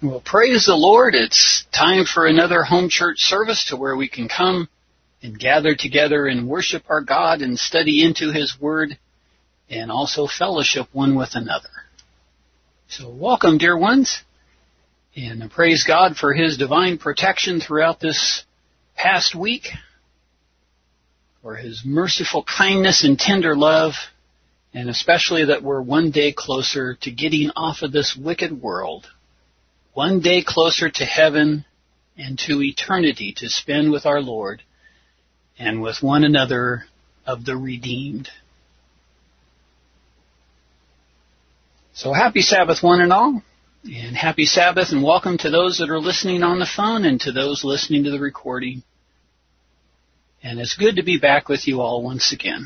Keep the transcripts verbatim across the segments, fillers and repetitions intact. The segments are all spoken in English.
Well, praise the Lord. It's time for another home church service to where we can come and gather together and worship our God and study into His Word and also fellowship one with another. So welcome, dear ones, and praise God for His divine protection throughout this past week, for His merciful kindness and tender love, and especially that we're one day closer to getting off of this wicked world. One day closer to heaven and to eternity to spend with our Lord and with one another of the redeemed. So happy Sabbath, one and all, and happy Sabbath, and welcome to those that are listening on the phone and to those listening to the recording. And it's good to be back with you all once again.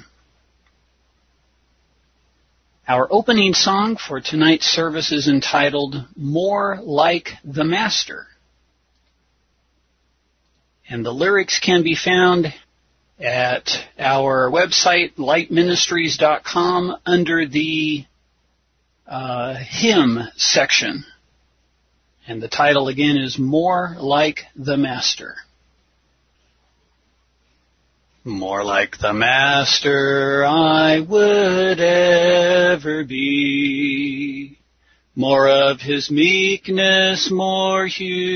Our opening song for tonight's service is entitled, More Like the Master. And the lyrics can be found at our website, light ministries dot com, under the uh, hymn section. And the title again is More Like the Master. More like the Master I would ever be, more of His meekness, more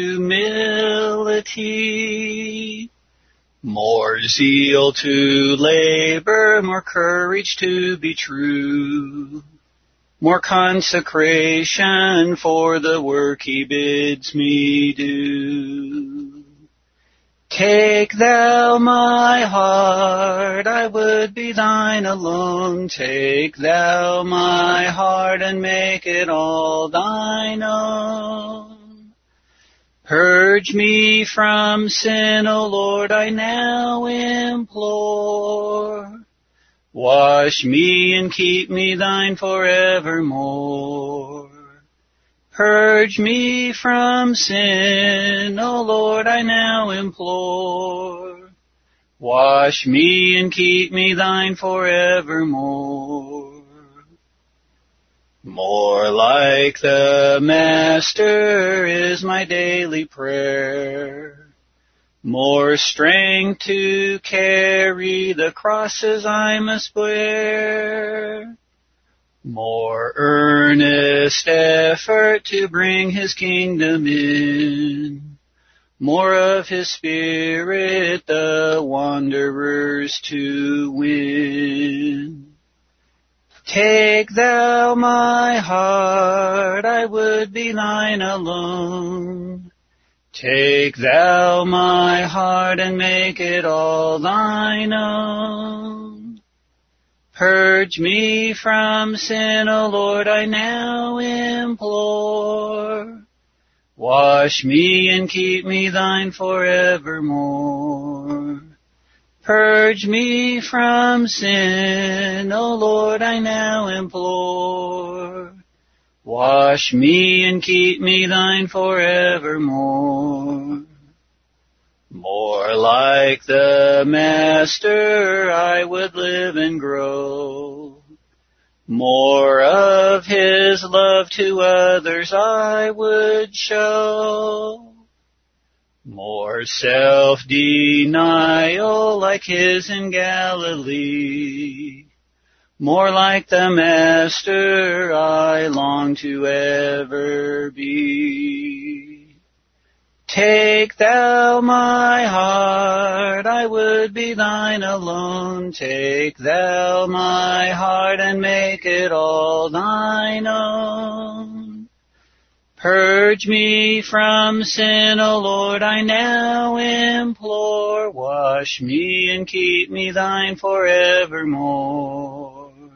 humility, more zeal to labor, more courage to be true, more consecration for the work He bids me do. Take thou my heart, I would be thine alone. Take thou my heart and make it all thine own. Purge me from sin, O Lord, I now implore. Wash me and keep me thine forevermore. Purge me from sin, O Lord, I now implore. Wash me and keep me thine forevermore. More like the Master is my daily prayer. More strength to carry the crosses I must bear. More earnest effort to bring His kingdom in. More of His Spirit the wanderers to win. Take thou my heart, I would be thine alone. Take thou my heart and make it all thine own. Purge me from sin, O Lord, I now implore. Wash me and keep me thine forevermore. Purge me from sin, O Lord, I now implore. Wash me and keep me thine forevermore. More like the Master I would live and grow. More of His love to others I would show. More self-denial like His in Galilee. More like the Master I long to ever be. Take thou my heart, I would be thine alone. Take thou my heart and make it all thine own. Purge me from sin, O Lord, I now implore. Wash me and keep me thine forevermore.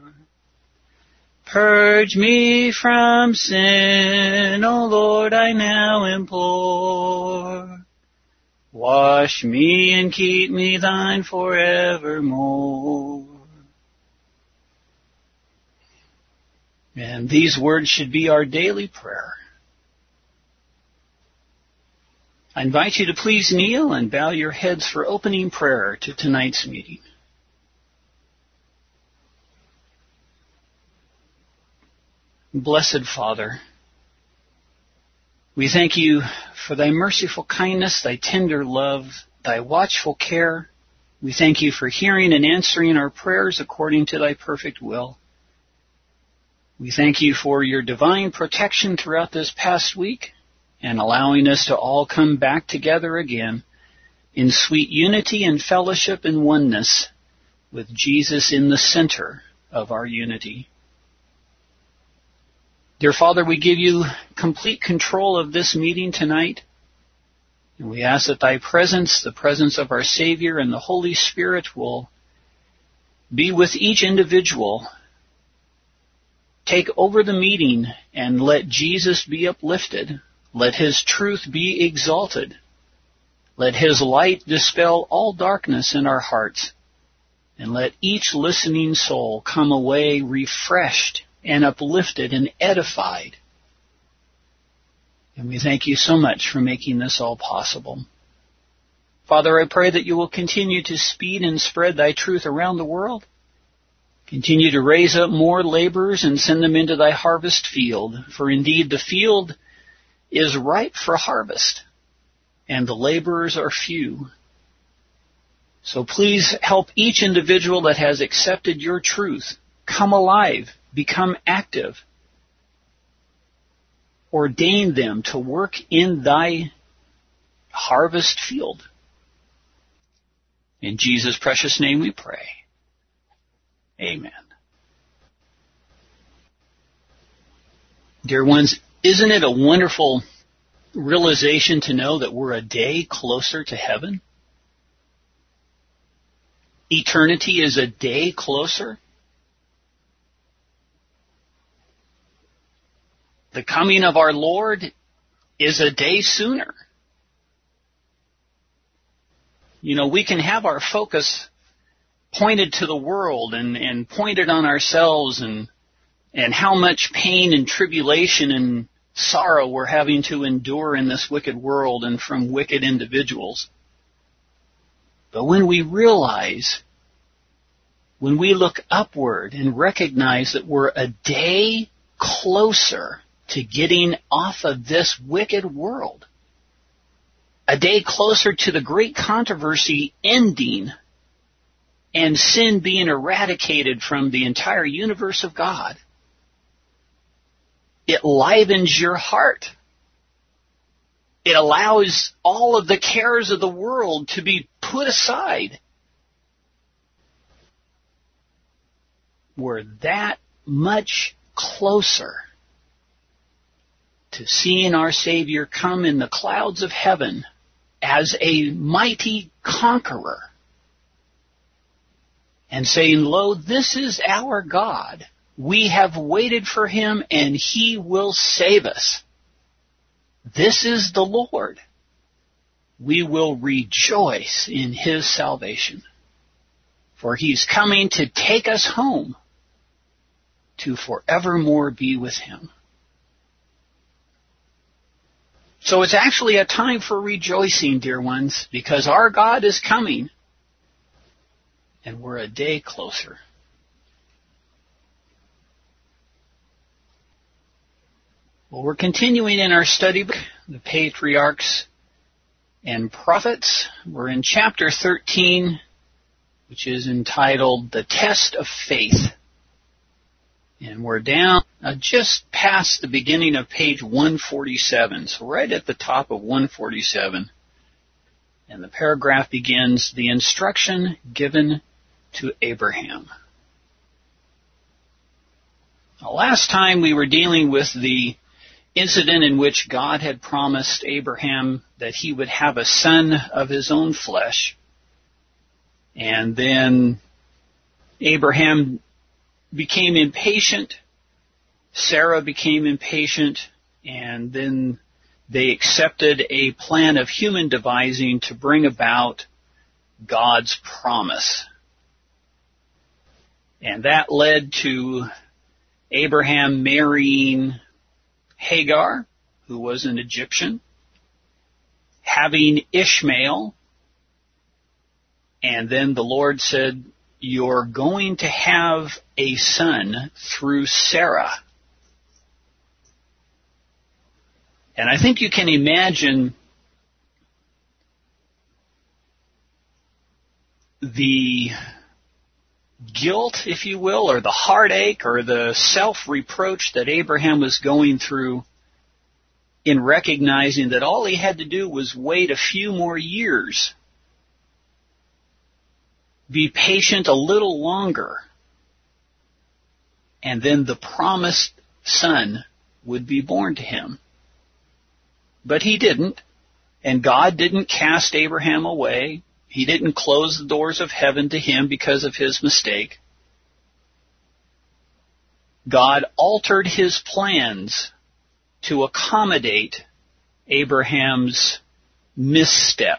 Purge me from sin, O Lord, I now implore. Wash me and keep me thine forevermore. And these words should be our daily prayer. I invite you to please kneel and bow your heads for opening prayer to tonight's meeting. Blessed Father, We thank you for thy merciful kindness, thy tender love, thy watchful care. We thank you for hearing and answering our prayers according to thy perfect will. We thank you for your divine protection throughout this past week and allowing us to all come back together again in sweet unity and fellowship and oneness with Jesus in the center of our unity. Dear Father, we give you complete control of this meeting tonight, and we ask that thy presence, the presence of our Savior and the Holy Spirit, will be with each individual. Take over the meeting and let Jesus be uplifted. Let his truth be exalted. Let his light dispel all darkness in our hearts. And let each listening soul come away refreshed and uplifted and edified. And we thank you so much for making this all possible. Father, I pray that you will continue to speed and spread thy truth around the world. Continue to raise up more laborers and send them into thy harvest field. For indeed the field is ripe for harvest, and the laborers are few. So please help each individual that has accepted your truth come alive, become active. Ordain them to work in thy harvest field. In Jesus' precious name we pray. Amen. Dear ones, isn't it a wonderful realization to know that we're a day closer to heaven? Eternity is a day closer. The coming of our Lord is a day sooner. You know, we can have our focus pointed to the world and, and pointed on ourselves and and how much pain and tribulation and sorrow we're having to endure in this wicked world and from wicked individuals. But when we realize, when we look upward and recognize that we're a day closer to getting off of this wicked world, a day closer to the great controversy ending and sin being eradicated from the entire universe of God, it livens your heart. It allows all of the cares of the world to be put aside. We're that much closer to seeing our Savior come in the clouds of heaven as a mighty conqueror and saying, "Lo, this is our God. We have waited for him, and he will save us. This is the Lord. We will rejoice in his salvation. For he's coming to take us home to forevermore be with him." So it's actually a time for rejoicing, dear ones, because our God is coming, and we're a day closer. Well, we're continuing in our study book, the Patriarchs and Prophets. We're in chapter thirteen, which is entitled The Test of Faith. And we're down uh, just past the beginning of page one forty-seven, so right at the top of one forty-seven. And the paragraph begins, "The instruction given to Abraham." Now, last time we were dealing with the incident in which God had promised Abraham that he would have a son of his own flesh. And then Abraham became impatient, Sarah became impatient, and then they accepted a plan of human devising to bring about God's promise. And that led to Abraham marrying Hagar, who was an Egyptian, having Ishmael, and then the Lord said, "You're going to have a son through Sarah." And I think you can imagine the guilt, if you will, or the heartache or the self-reproach that Abraham was going through in recognizing that all he had to do was wait a few more years, be patient a little longer, and then the promised son would be born to him. But he didn't, and God didn't cast Abraham away. He didn't close the doors of heaven to him because of his mistake. God altered his plans to accommodate Abraham's misstep.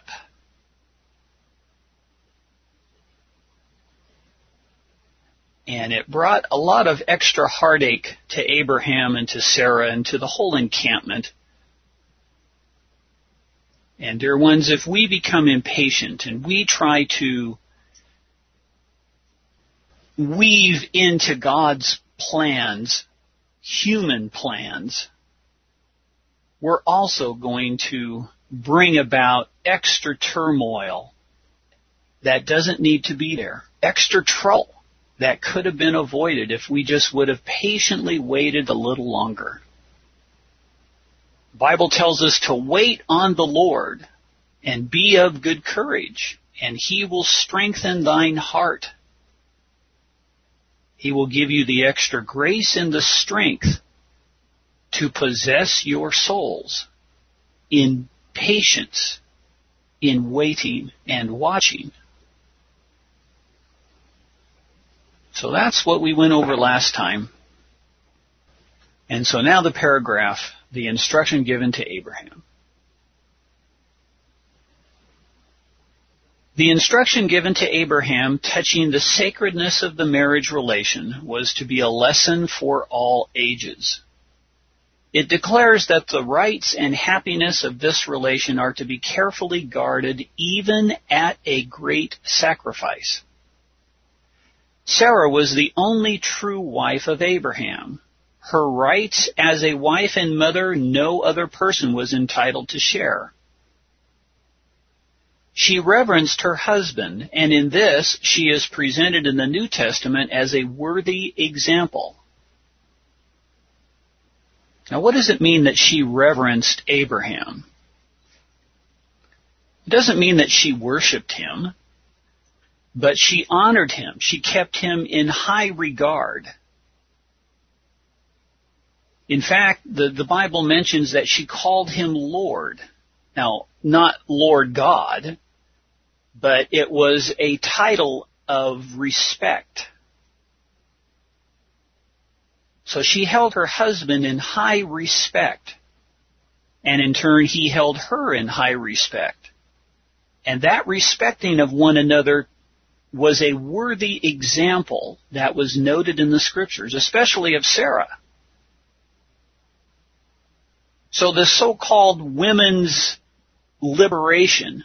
And it brought a lot of extra heartache to Abraham and to Sarah and to the whole encampment. And dear ones, if we become impatient and we try to weave into God's plans human plans, we're also going to bring about extra turmoil that doesn't need to be there, extra trouble that could have been avoided if we just would have patiently waited a little longer. The Bible tells us to wait on the Lord and be of good courage, and He will strengthen thine heart. He will give you the extra grace and the strength to possess your souls in patience, in waiting and watching. So that's what we went over last time. And so now the paragraph, the instruction given to Abraham. The instruction given to Abraham touching the sacredness of the marriage relation was to be a lesson for all ages. It declares that the rights and happiness of this relation are to be carefully guarded even at a great sacrifice. Sarah was the only true wife of Abraham. Her rights as a wife and mother no other person was entitled to share. She reverenced her husband, and in this she is presented in the New Testament as a worthy example. Now, what does it mean that she reverenced Abraham? It doesn't mean that she worshipped him, but she honored him. She kept him in high regard. In fact, the, the Bible mentions that she called him Lord. Now, not Lord God, but it was a title of respect. So she held her husband in high respect, and in turn he held her in high respect. And that respecting of one another was a worthy example that was noted in the Scriptures, especially of Sarah. So the so-called women's liberation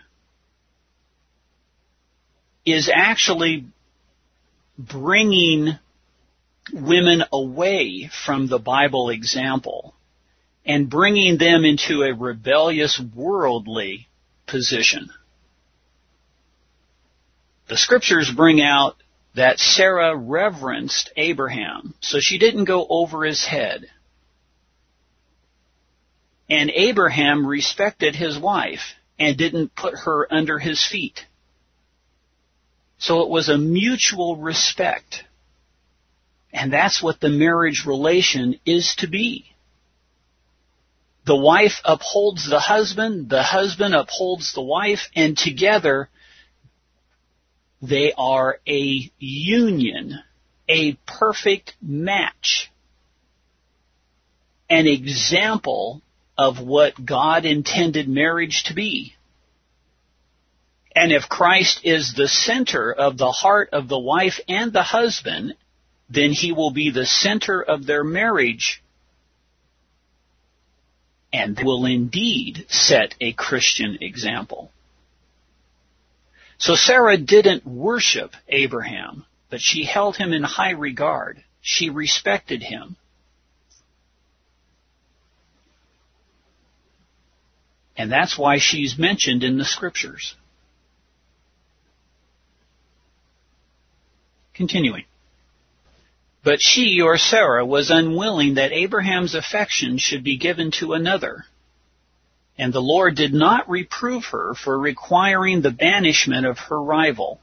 is actually bringing women away from the Bible example and bringing them into a rebellious, worldly position. The Scriptures bring out that Sarah reverenced Abraham, so she didn't go over his head. And Abraham respected his wife and didn't put her under his feet. So it was a mutual respect. And that's what the marriage relation is to be. The wife upholds the husband, the husband upholds the wife, and together they are a union, a perfect match, an example of what God intended marriage to be. And if Christ is the center of the heart of the wife and the husband, then He will be the center of their marriage and will indeed set a Christian example. So Sarah didn't worship Abraham, but she held him in high regard. She respected him. And that's why she's mentioned in the Scriptures. Continuing. But she, or Sarah, was unwilling that Abraham's affection should be given to another. And the Lord did not reprove her for requiring the banishment of her rival.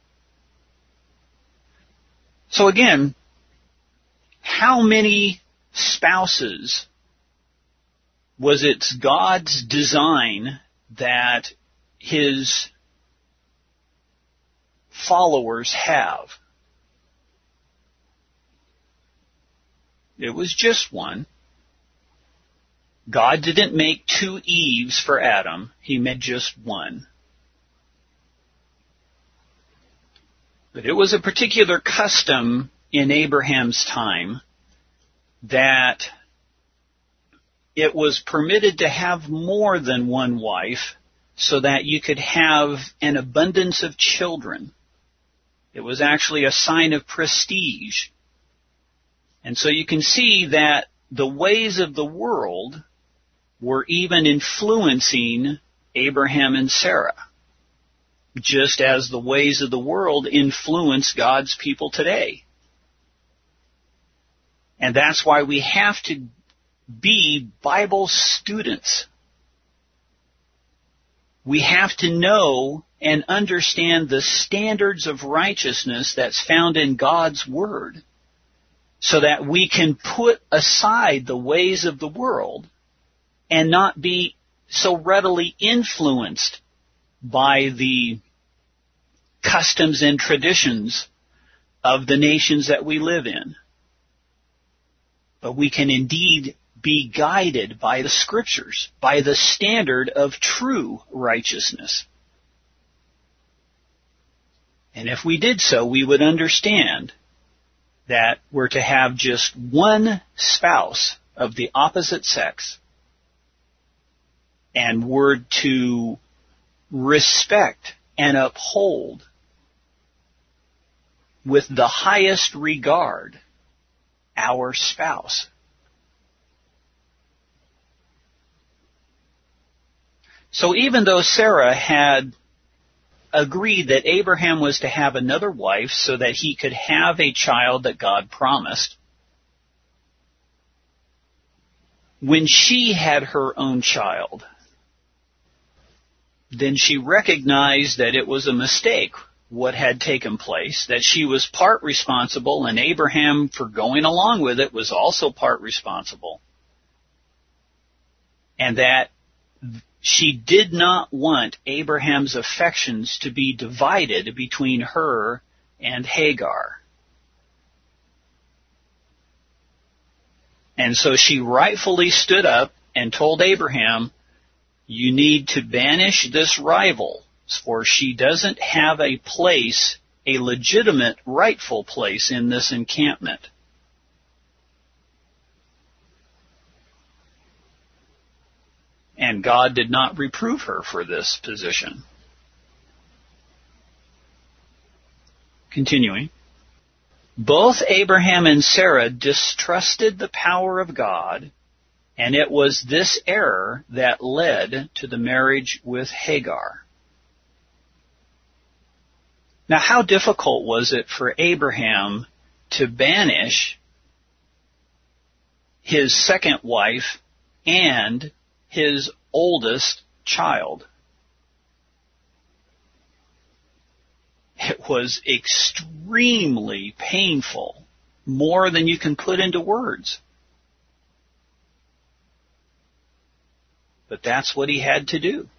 So again, how many spouses was it God's design that His followers have? It was just one. God didn't make two Eves for Adam. He made just one. But it was a particular custom in Abraham's time that it was permitted to have more than one wife so that you could have an abundance of children. It was actually a sign of prestige. And so you can see that the ways of the world were even influencing Abraham and Sarah, just as the ways of the world influence God's people today. And that's why we have to be Bible students. We have to know and understand the standards of righteousness that's found in God's Word, so that we can put aside the ways of the world and not be so readily influenced by the customs and traditions of the nations that we live in. But we can indeed be guided by the Scriptures, by the standard of true righteousness. And if we did so, we would understand that we're to have just one spouse of the opposite sex, and we're to respect and uphold with the highest regard our spouse. So even though Sarah had agreed that Abraham was to have another wife so that he could have a child that God promised, when she had her own child, then she recognized that it was a mistake what had taken place, that she was part responsible, and Abraham, for going along with it, was also part responsible. And that she did not want Abraham's affections to be divided between her and Hagar. And so she rightfully stood up and told Abraham, you need to banish this rival, for she doesn't have a place, a legitimate, rightful place in this encampment. And God did not reprove her for this position. Continuing. Both Abraham and Sarah distrusted the power of God, and it was this error that led to the marriage with Hagar. Now, how difficult was it for Abraham to banish his second wife and his oldest child? It was extremely painful, more than you can put into words. But that's what he had to do.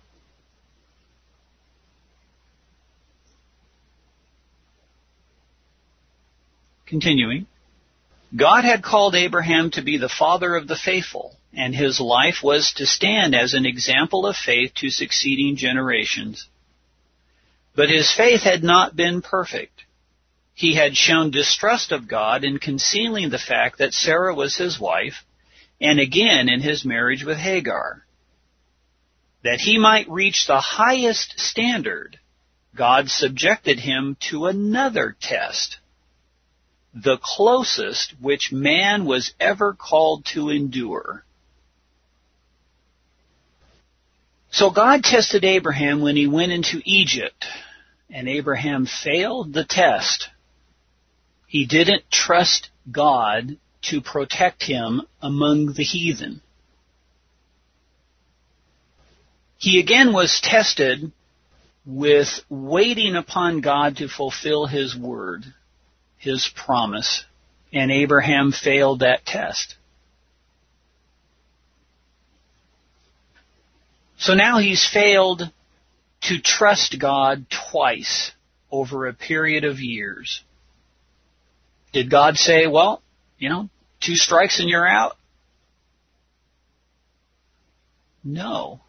Continuing. God had called Abraham to be the father of the faithful, and his life was to stand as an example of faith to succeeding generations. But his faith had not been perfect. He had shown distrust of God in concealing the fact that Sarah was his wife, and again in his marriage with Hagar. That he might reach the highest standard, God subjected him to another test, the closest which man was ever called to endure. So God tested Abraham when he went into Egypt, and Abraham failed the test. He didn't trust God to protect him among the heathen. He again was tested with waiting upon God to fulfill His word, His promise, and Abraham failed that test. So now he's failed to trust God twice over a period of years. Did God say, well, you know, two strikes and you're out? No.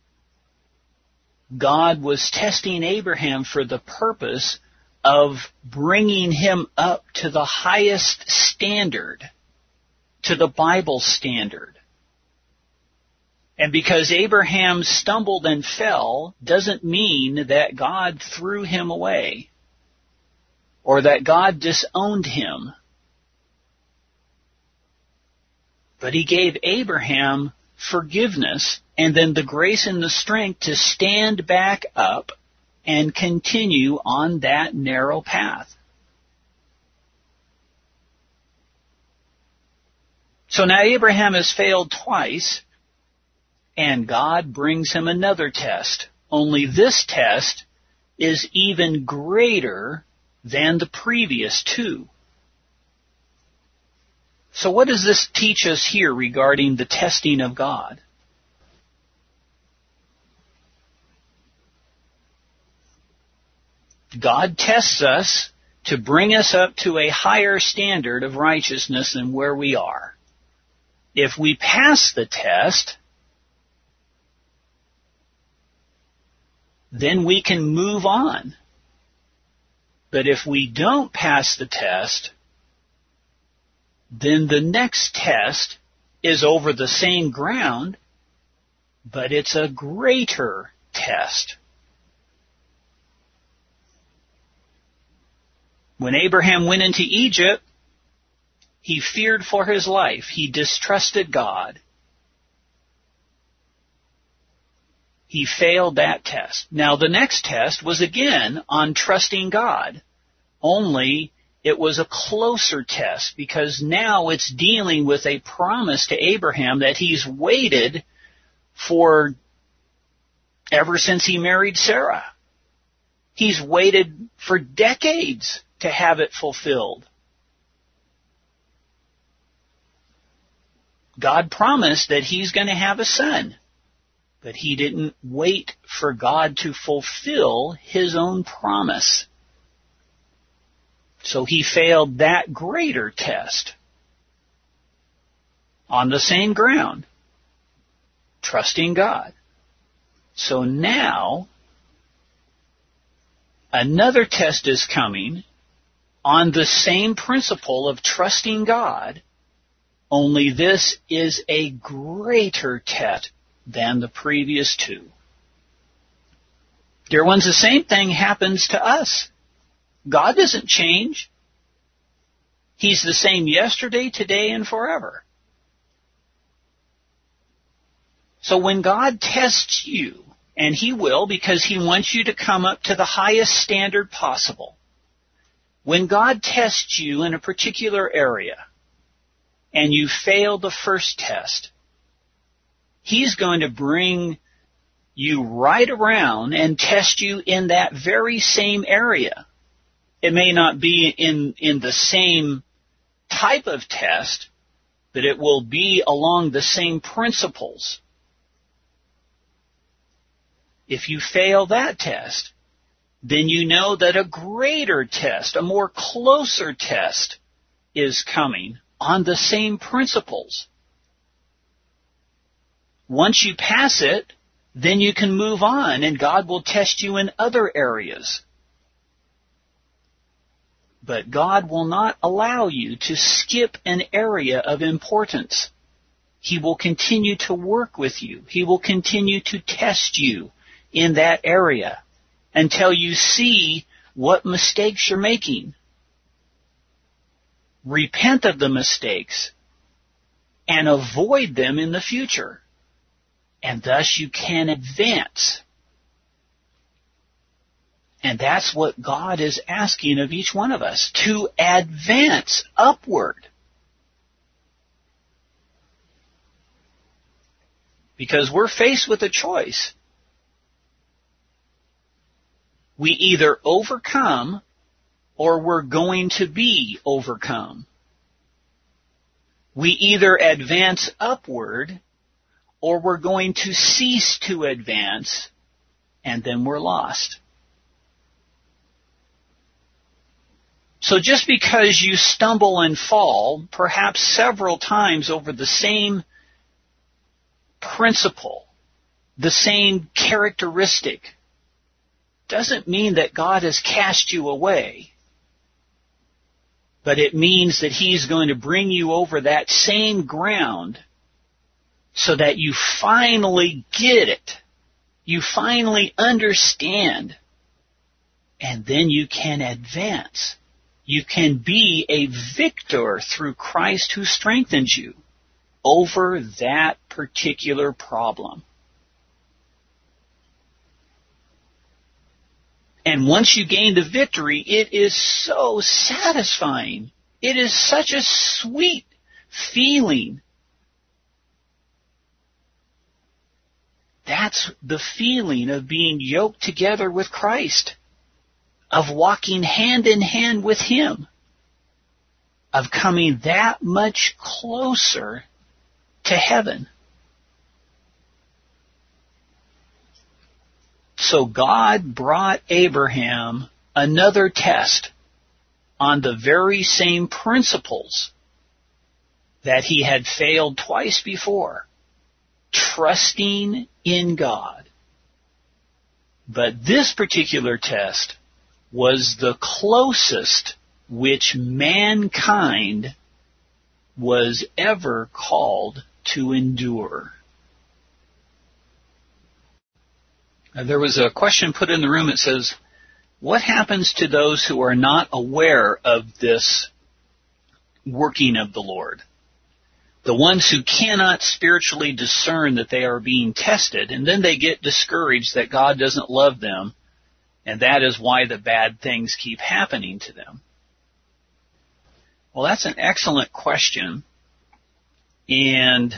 God was testing Abraham for the purpose of bringing him up to the highest standard, to the Bible standard. And because Abraham stumbled and fell doesn't mean that God threw him away or that God disowned him. But He gave Abraham forgiveness and then the grace and the strength to stand back up and continue on that narrow path. So now Abraham has failed twice, and God brings him another test. Only this test is even greater than the previous two. So what does this teach us here regarding the testing of God? God tests us to bring us up to a higher standard of righteousness than where we are. If we pass the test, then we can move on. But if we don't pass the test, then the next test is over the same ground, but it's a greater test. When Abraham went into Egypt, he feared for his life. He distrusted God. He failed that test. Now the next test was again on trusting God. Only it was a closer test because now it's dealing with a promise to Abraham that he's waited for ever since he married Sarah. He's waited for decades to have it fulfilled. God promised that he's going to have a son, but he didn't wait for God to fulfill his own promise. So he failed that greater test on the same ground, trusting God. So now, another test is coming on the same principle of trusting God, only this is a greater test than the previous two. Dear ones, the same thing happens to us. God doesn't change. He's the same yesterday, today, and forever. So when God tests you, and He will because He wants you to come up to the highest standard possible, when God tests you in a particular area, and you fail the first test, He's going to bring you right around and test you in that very same area. It may not be in, in the same type of test, but it will be along the same principles. If you fail that test, then you know that a greater test, a more closer test is coming on the same principles. Once you pass it, then you can move on and God will test you in other areas. But God will not allow you to skip an area of importance. He will continue to work with you. He will continue to test you in that area until you see what mistakes you're making. Repent of the mistakes and avoid them in the future. And thus you can advance. And that's what God is asking of each one of us, to advance upward. Because we're faced with a choice. We either overcome or we're going to be overcome. We either advance upward or we're going to cease to advance and then we're lost. So just because you stumble and fall, perhaps several times over the same principle, the same characteristic, doesn't mean that God has cast you away. But it means that He's going to bring you over that same ground so that you finally get it. You finally understand. And then you can advance. You can be a victor through Christ who strengthens you over that particular problem. And once you gain the victory, it is so satisfying. It is such a sweet feeling. That's the feeling of being yoked together with Christ, of walking hand in hand with Him, of coming that much closer to heaven. So God brought Abraham another test on the very same principles that he had failed twice before, trusting in God. But this particular test was the closest which mankind was ever called to endure. There was a question put in the room that says, what happens to those who are not aware of this working of the Lord? The ones who cannot spiritually discern that they are being tested, and then they get discouraged that God doesn't love them, and that is why the bad things keep happening to them. Well, that's an excellent question, and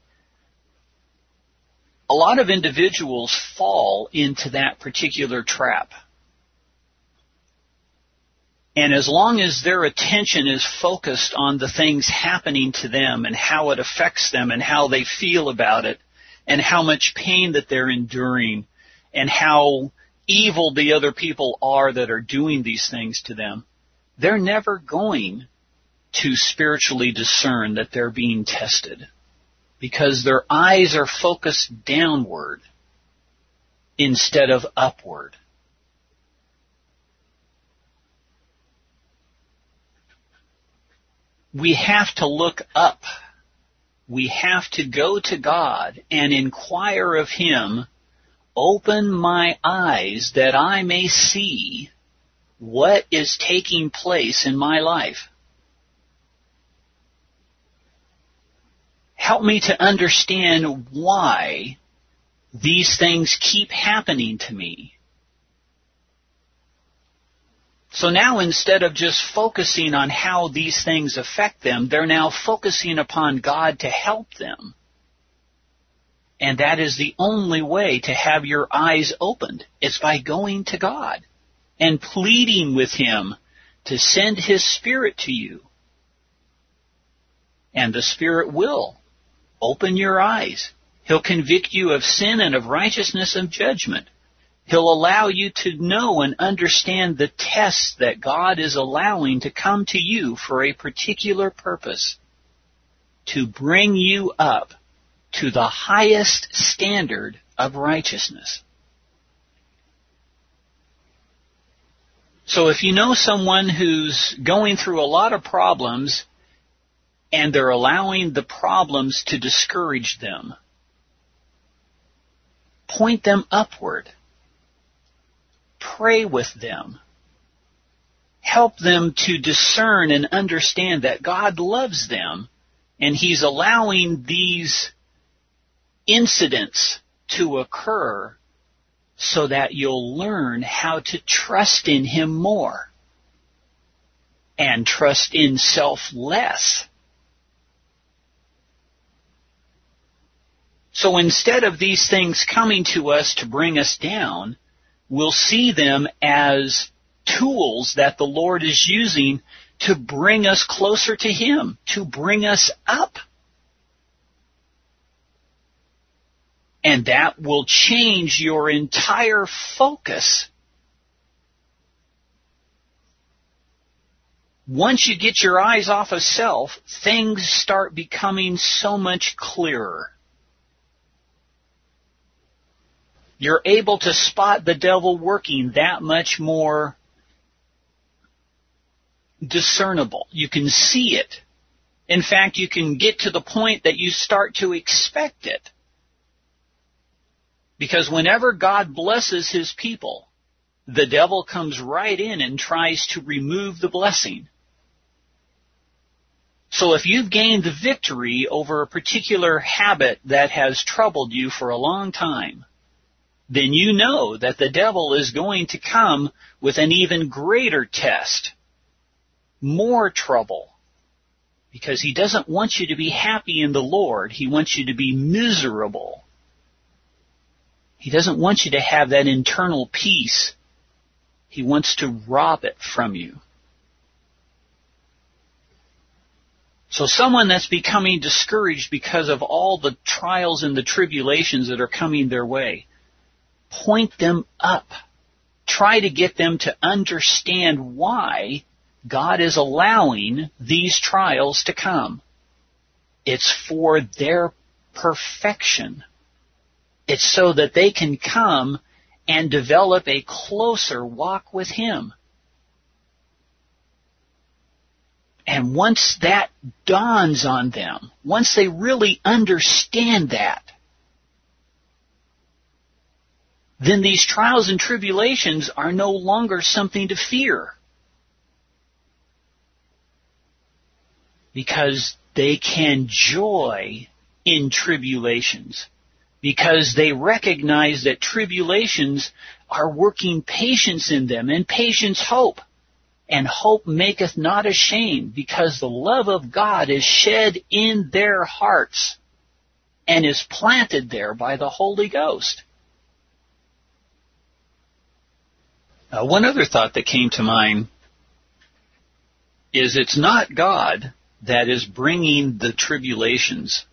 a lot of individuals fall into that particular trap. And as long as their attention is focused on the things happening to them and how it affects them and how they feel about it and how much pain that they're enduring and how evil the other people are that are doing these things to them, they're never going to spiritually discern that they're being tested, because their eyes are focused downward instead of upward. We have to look up. We have to go to God and inquire of Him, open my eyes that I may see what is taking place in my life. Help me to understand why these things keep happening to me. So now instead of just focusing on how these things affect them, they're now focusing upon God to help them. And that is the only way to have your eyes opened. It's by going to God and pleading with Him to send His Spirit to you. And the Spirit will open your eyes. He'll convict you of sin and of righteousness and judgment. He'll allow you to know and understand the tests that God is allowing to come to you for a particular purpose, to bring you up to the highest standard of righteousness. So if you know someone who's going through a lot of problems and they're allowing the problems to discourage them, point them upward. Pray with them. Help them to discern and understand that God loves them and He's allowing these incidents to occur so that you'll learn how to trust in Him more and trust in self less. So instead of these things coming to us to bring us down, we'll see them as tools that the Lord is using to bring us closer to Him, to bring us up. And that will change your entire focus. Once you get your eyes off of self, things start becoming so much clearer. You're able to spot the devil working that much more discernible. You can see it. In fact, you can get to the point that you start to expect it. Because whenever God blesses His people, the devil comes right in and tries to remove the blessing. So if you've gained the victory over a particular habit that has troubled you for a long time, then you know that the devil is going to come with an even greater test, more trouble, because he doesn't want you to be happy in the Lord. He wants you to be miserable. He doesn't want you to have that internal peace. He wants to rob it from you. So someone that's becoming discouraged because of all the trials and the tribulations that are coming their way, point them up. Try to get them to understand why God is allowing these trials to come. It's for their perfection. It's so that they can come and develop a closer walk with Him. And once that dawns on them, once they really understand that, then these trials and tribulations are no longer something to fear. Because they can joy in tribulations. Because they recognize that tribulations are working patience in them, and patience hope. And hope maketh not ashamed, because the love of God is shed in their hearts and is planted there by the Holy Ghost. Uh, one other thought that came to mind is it's not God that is bringing the tribulations.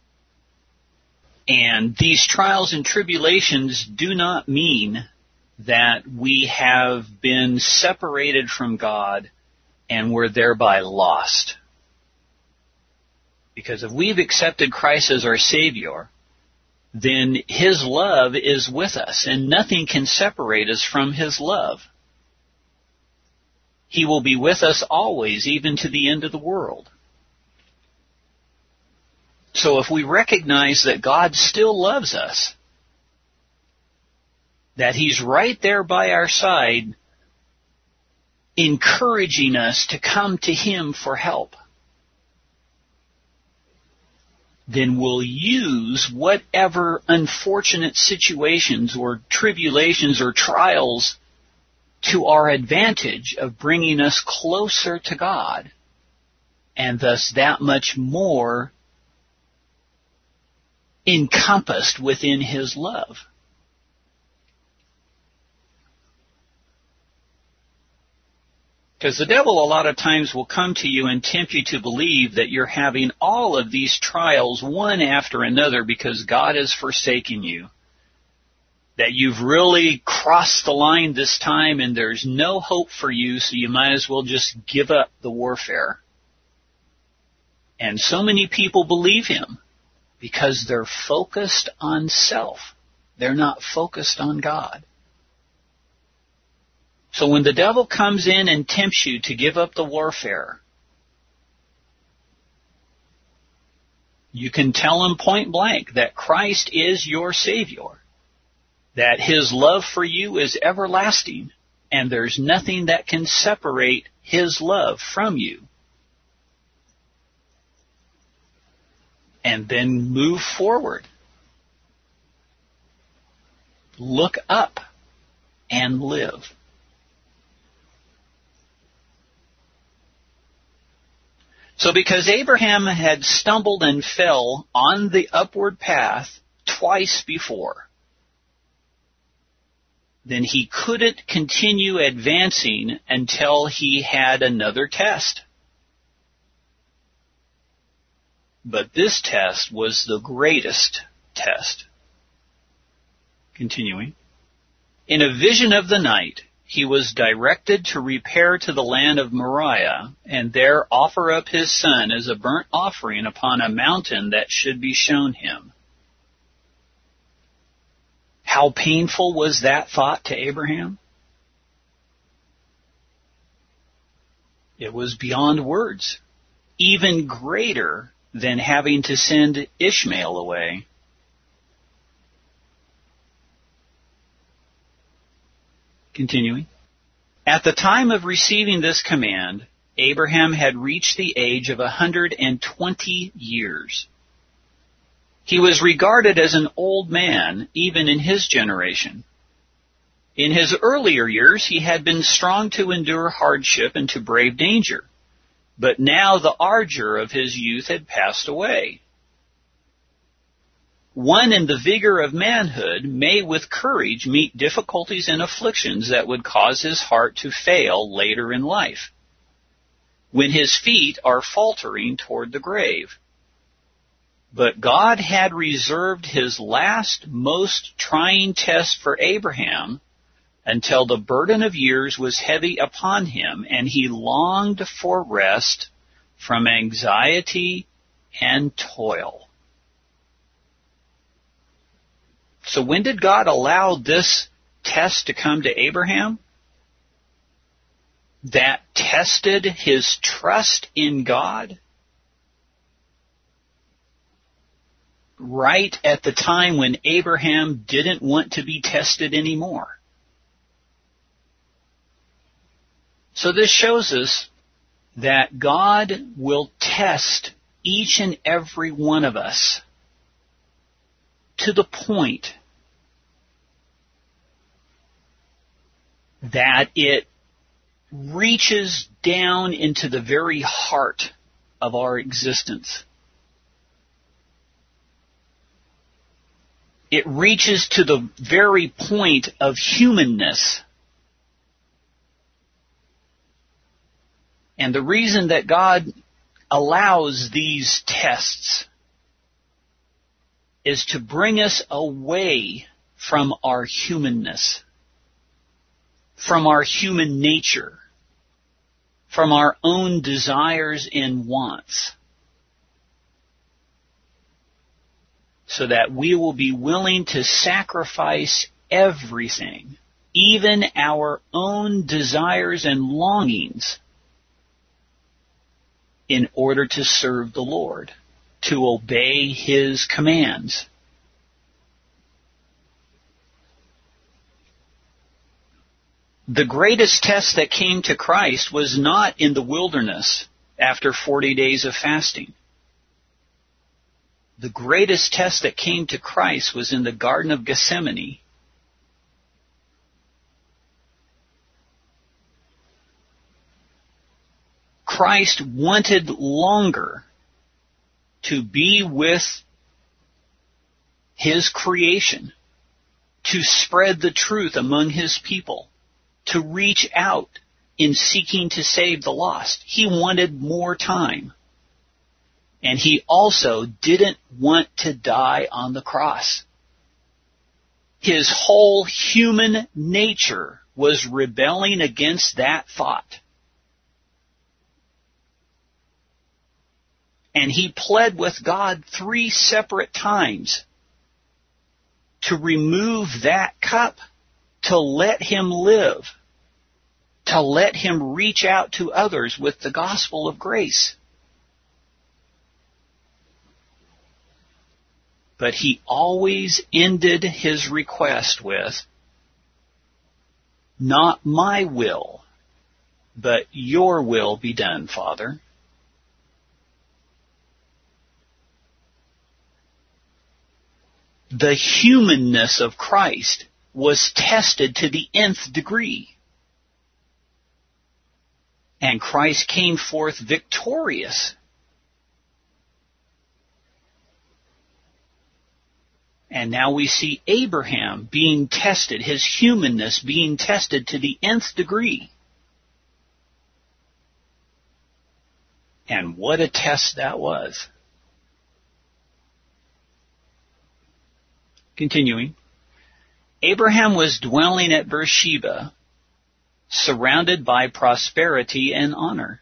And these trials and tribulations do not mean that we have been separated from God and we're thereby lost. Because if we've accepted Christ as our Savior, then His love is with us, and nothing can separate us from His love. He will be with us always, even to the end of the world. So if we recognize that God still loves us, that He's right there by our side, encouraging us to come to Him for help, then we'll use whatever unfortunate situations or tribulations or trials to our advantage of bringing us closer to God, and thus that much more encompassed within His love. Because the devil a lot of times will come to you and tempt you to believe that you're having all of these trials one after another because God has forsaken you. That you've really crossed the line this time and there's no hope for you, so you might as well just give up the warfare. And so many people believe him because they're focused on self. They're not focused on God. So when the devil comes in and tempts you to give up the warfare, you can tell him point blank that Christ is your Savior, that His love for you is everlasting, and there's nothing that can separate His love from you. And then move forward. Look up and live. So because Abraham had stumbled and fell on the upward path twice before, then he couldn't continue advancing until he had another test. But this test was the greatest test. Continuing. In a vision of the night, he was directed to repair to the land of Moriah, and there offer up his son as a burnt offering upon a mountain that should be shown him. How painful was that thought to Abraham? It was beyond words, even greater than having to send Ishmael away. Continuing. At the time of receiving this command, Abraham had reached the age of one hundred twenty years. He was regarded as an old man, even in his generation. In his earlier years, he had been strong to endure hardship and to brave danger. But now the ardor of his youth had passed away. One in the vigor of manhood may with courage meet difficulties and afflictions that would cause his heart to fail later in life, when his feet are faltering toward the grave. But God had reserved his last, most trying test for Abraham until the burden of years was heavy upon him, and he longed for rest from anxiety and toil. So when did God allow this test to come to Abraham? That tested his trust in God? Right at the time when Abraham didn't want to be tested anymore. So this shows us that God will test each and every one of us to the point that it reaches down into the very heart of our existence. It reaches to the very point of humanness. And the reason that God allows these tests is to bring us away from our humanness, from our human nature, from our own desires and wants, so that we will be willing to sacrifice everything, even our own desires and longings, in order to serve the Lord, to obey His commands. The greatest test that came to Christ was not in the wilderness after forty days of fasting. The greatest test that came to Christ was in the Garden of Gethsemane. Christ wanted longer to be with His creation, to spread the truth among His people, to reach out in seeking to save the lost. He wanted more time. And He also didn't want to die on the cross. His whole human nature was rebelling against that thought. And He pled with God three separate times to remove that cup, to let Him live, to let Him reach out to others with the gospel of grace. But He always ended His request with, "Not my will, but your will be done, Father." The humanness of Christ was tested to the nth degree. And Christ came forth victorious. And now we see Abraham being tested, his humanness being tested to the nth degree. And what a test that was. Continuing. Abraham was dwelling at Beersheba, surrounded by prosperity and honor.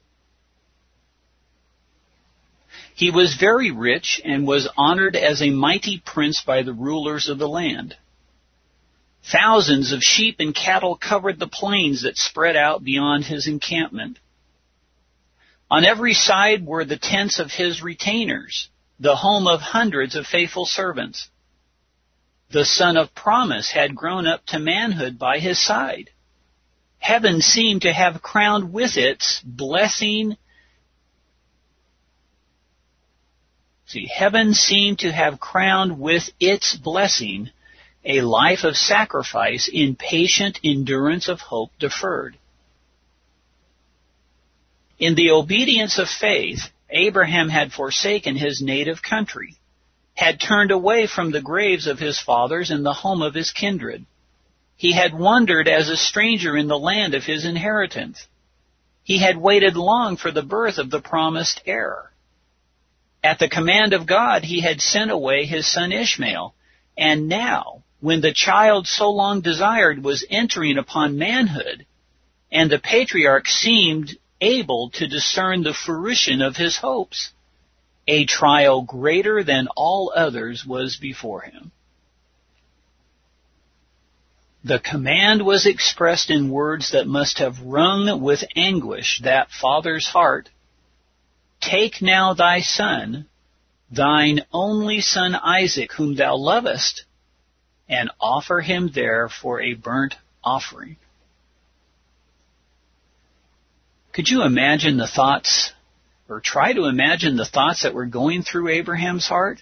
He was very rich and was honored as a mighty prince by the rulers of the land. Thousands of sheep and cattle covered the plains that spread out beyond his encampment. On every side were the tents of his retainers, the home of hundreds of faithful servants. The son of promise had grown up to manhood by his side. Heaven seemed to have crowned with its blessing. See, heaven seemed to have crowned with its blessing a life of sacrifice in patient endurance of hope deferred. In the obedience of faith, Abraham had forsaken his native country, had turned away from the graves of his fathers and the home of his kindred. He had wandered as a stranger in the land of his inheritance. He had waited long for the birth of the promised heir. At the command of God, he had sent away his son Ishmael. And now, when the child so long desired was entering upon manhood, and the patriarch seemed able to discern the fruition of his hopes, a trial greater than all others was before him. The command was expressed in words that must have wrung with anguish that father's heart. Take now thy son, thine only son Isaac, whom thou lovest, and offer him there for a burnt offering. Could you imagine the thoughts, or try to imagine the thoughts that were going through Abraham's heart?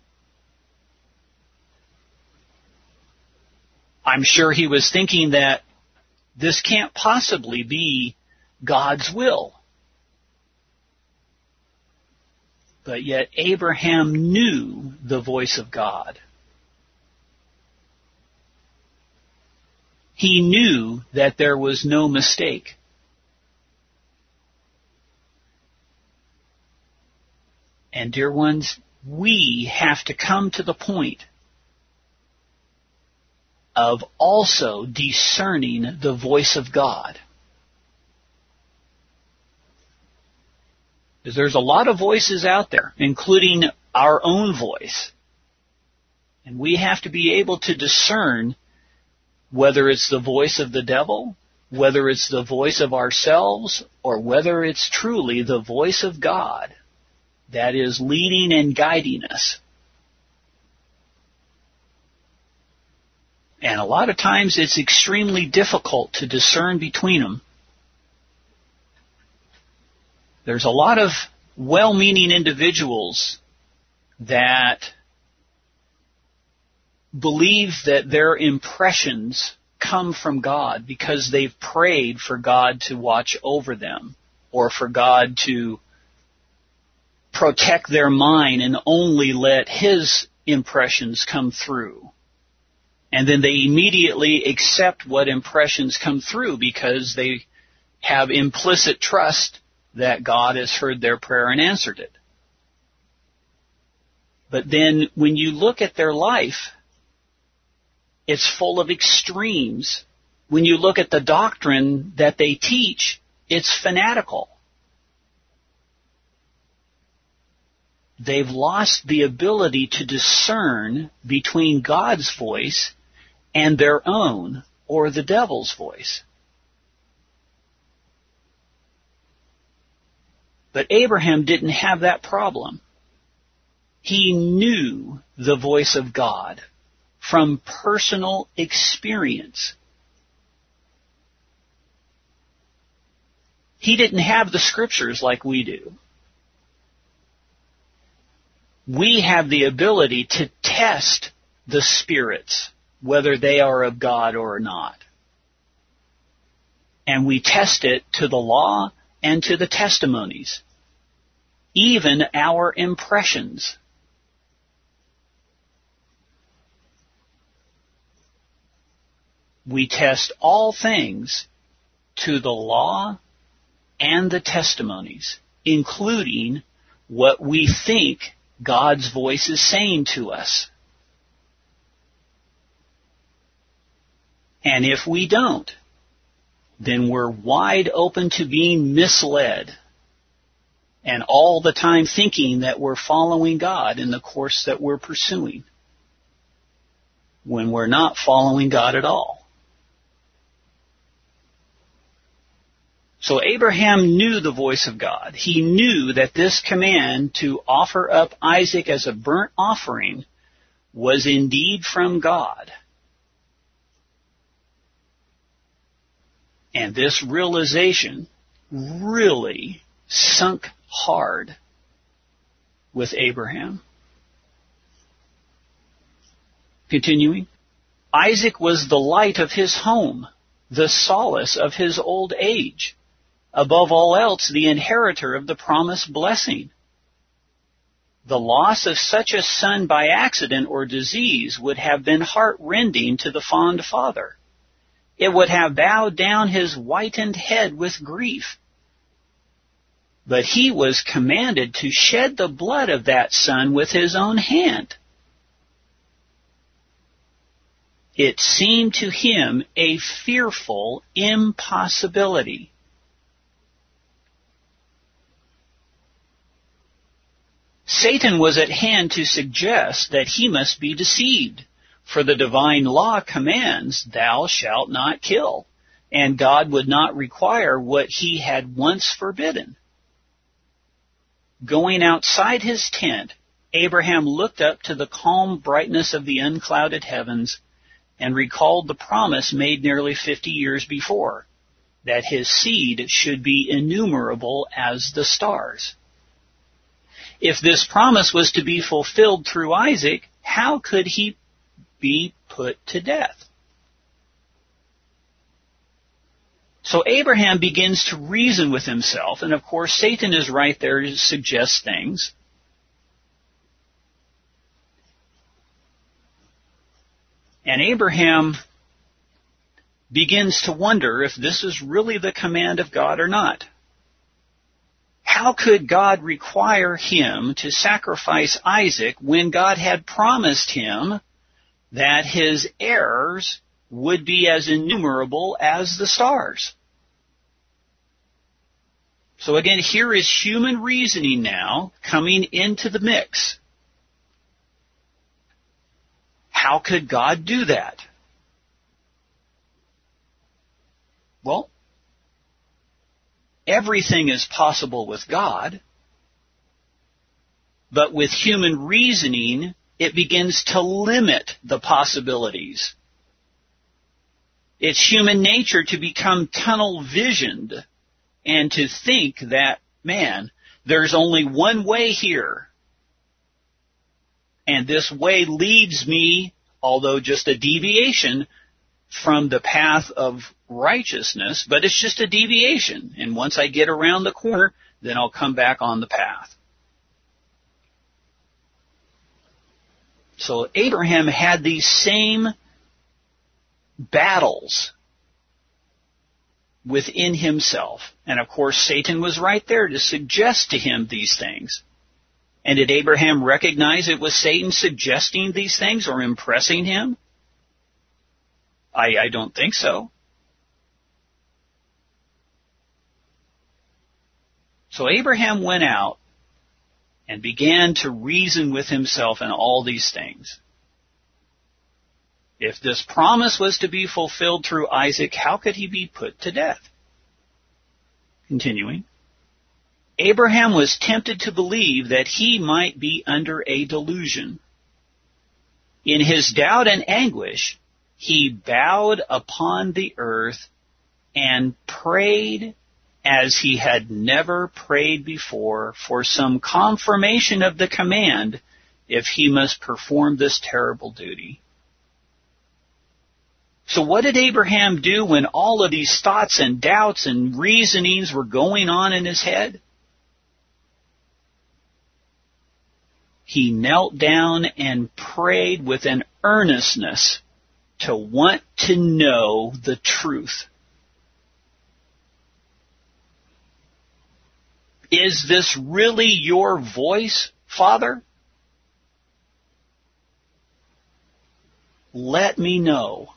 I'm sure he was thinking that this can't possibly be God's will. But yet Abraham knew the voice of God. He knew that there was no mistake. And dear ones, we have to come to the point of also discerning the voice of God. Because there's a lot of voices out there, including our own voice. And we have to be able to discern whether it's the voice of the devil, whether it's the voice of ourselves, or whether it's truly the voice of God that is leading and guiding us. And a lot of times it's extremely difficult to discern between them. There's a lot of well-meaning individuals that believe that their impressions come from God because they've prayed for God to watch over them or for God to protect their mind and only let His impressions come through. And then they immediately accept what impressions come through because they have implicit trust that God has heard their prayer and answered it. But then when you look at their life, it's full of extremes. When you look at the doctrine that they teach, it's fanatical. They've lost the ability to discern between God's voice and their own or the devil's voice. But Abraham didn't have that problem. He knew the voice of God from personal experience. He didn't have the scriptures like we do. We have the ability to test the spirits whether they are of God or not. And we test it to the law and to the testimonies, even our impressions. We test all things to the law and the testimonies, including what we think God's voice is saying to us. And if we don't, then we're wide open to being misled and all the time thinking that we're following God in the course that we're pursuing, when we're not following God at all. So Abraham knew the voice of God. He knew that this command to offer up Isaac as a burnt offering was indeed from God. And this realization really sunk hard with Abraham. Continuing, Isaac was the light of his home, the solace of his old age, above all else the inheritor of the promised blessing. The loss of such a son by accident or disease would have been heart-rending to the fond father. It would have bowed down his whitened head with grief. But he was commanded to shed the blood of that son with his own hand. It seemed to him a fearful impossibility. Satan was at hand to suggest that he must be deceived, for the divine law commands, "Thou shalt not kill," and God would not require what he had once forbidden. Going outside his tent, Abraham looked up to the calm brightness of the unclouded heavens and recalled the promise made nearly fifty years before, that his seed should be innumerable as the stars. If this promise was to be fulfilled through Isaac, how could he be put to death? So Abraham begins to reason with himself, and of course Satan is right there to suggest things. And Abraham begins to wonder if this is really the command of God or not. How could God require him to sacrifice Isaac when God had promised him that his heirs would be as innumerable as the stars? So again, here is human reasoning now coming into the mix. How could God do that? Well, everything is possible with God, but with human reasoning, it begins to limit the possibilities. It's human nature to become tunnel-visioned and to think that, man, there's only one way here. And this way leads me, although just a deviation, from the path of righteousness, but it's just a deviation. And once I get around the corner, then I'll come back on the path. So Abraham had these same battles within himself. And of course, Satan was right there to suggest to him these things. And did Abraham recognize it was Satan suggesting these things or impressing him? I, I don't think so. So Abraham went out and began to reason with himself in all these things. If this promise was to be fulfilled through Isaac, how could he be put to death? Continuing, Abraham was tempted to believe that he might be under a delusion. In his doubt and anguish, he bowed upon the earth and prayed as he had never prayed before for some confirmation of the command if he must perform this terrible duty. So what did Abraham do when all of these thoughts and doubts and reasonings were going on in his head? He knelt down and prayed with an earnestness to want to know the truth. Is this really your voice, Father? Let me know.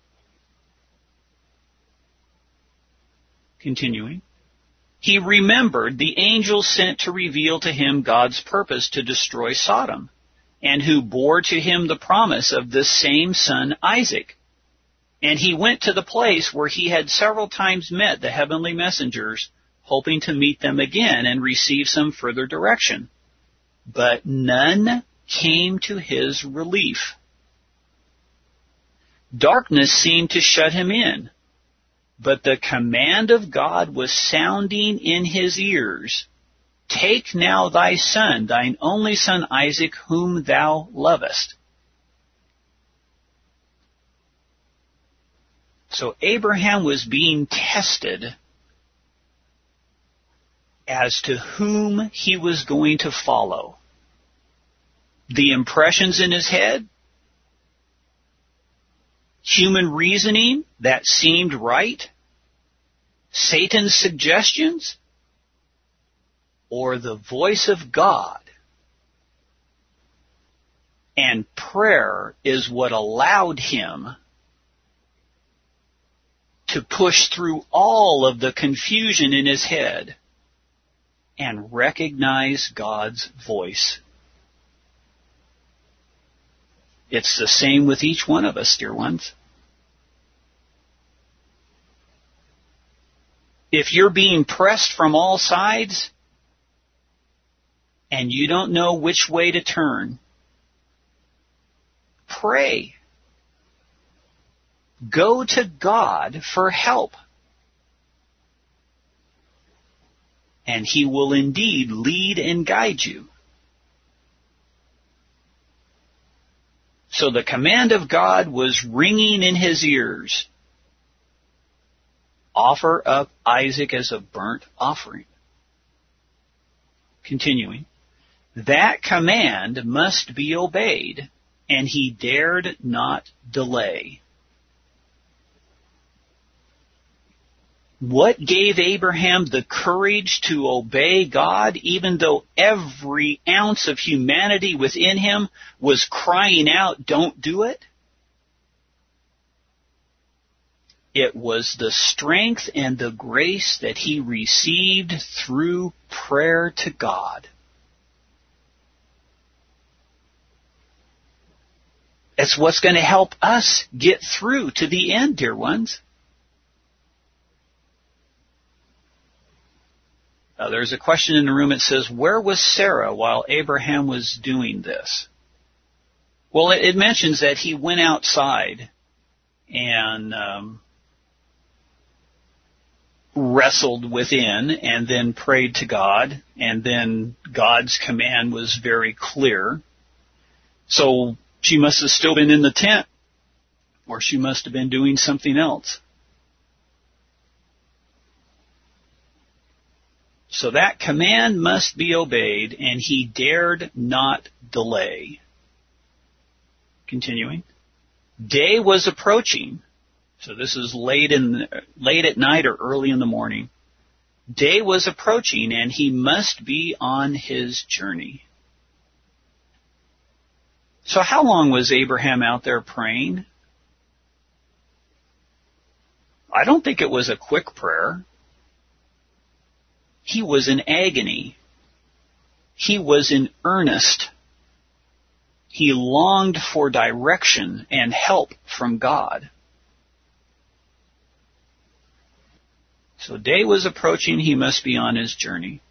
Continuing. He remembered the angel sent to reveal to him God's purpose to destroy Sodom, and who bore to him the promise of this same son Isaac. And he went to the place where he had several times met the heavenly messengers, hoping to meet them again and receive some further direction. But none came to his relief. Darkness seemed to shut him in. But the command of God was sounding in his ears. Take now thy son, thine only son Isaac, whom thou lovest. So Abraham was being tested as to whom he was going to follow. The impressions in his head, human reasoning that seemed right, Satan's suggestions, or the voice of God. And prayer is what allowed him to push through all of the confusion in his head and recognize God's voice. It's the same with each one of us, dear ones. If you're being pressed from all sides and you don't know which way to turn, pray. Go to God for help. And He will indeed lead and guide you. So the command of God was ringing in his ears. Offer up Isaac as a burnt offering. Continuing. That command must be obeyed, and he dared not delay. What gave Abraham the courage to obey God, even though every ounce of humanity within him was crying out, don't do it? It was the strength and the grace that he received through prayer to God. It's what's going to help us get through to the end, dear ones. Uh, there's a question in the room that says, where was Sarah while Abraham was doing this? Well, it, it mentions that he went outside and um, wrestled within and then prayed to God, and then God's command was very clear. So she must have still been in the tent, or she must have been doing something else. So that command must be obeyed, and he dared not delay. Continuing. Day was approaching. So this is late in late at night or early in the morning. Day was approaching, and he must be on his journey. So how long was Abraham out there praying? I don't think it was a quick prayer. He was in agony. He was in earnest. He longed for direction and help from God. So day was approaching, he must be on his journey.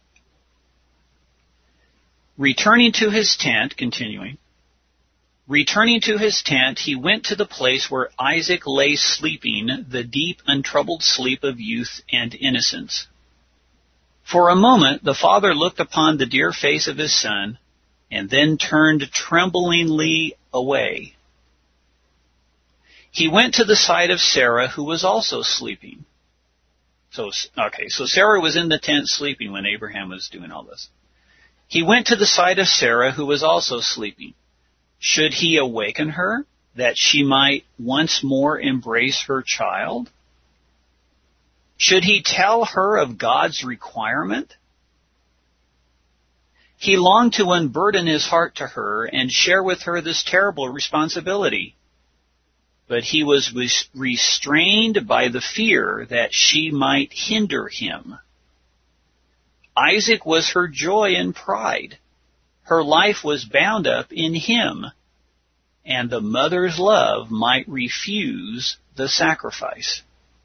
Returning to his tent, continuing, returning to his tent, he went to the place where Isaac lay sleeping, the deep, untroubled sleep of youth and innocence. For a moment, the father looked upon the dear face of his son, and then turned tremblingly away. He went to the side of Sarah, who was also sleeping. So, okay, so Sarah was in the tent sleeping when Abraham was doing all this. He went to the side of Sarah, who was also sleeping. Should he awaken her, that she might once more embrace her child? Should he tell her of God's requirement? He longed to unburden his heart to her and share with her this terrible responsibility. But he was restrained by the fear that she might hinder him. Isaac was her joy and pride. Her life was bound up in him, and the mother's love might refuse the sacrifice.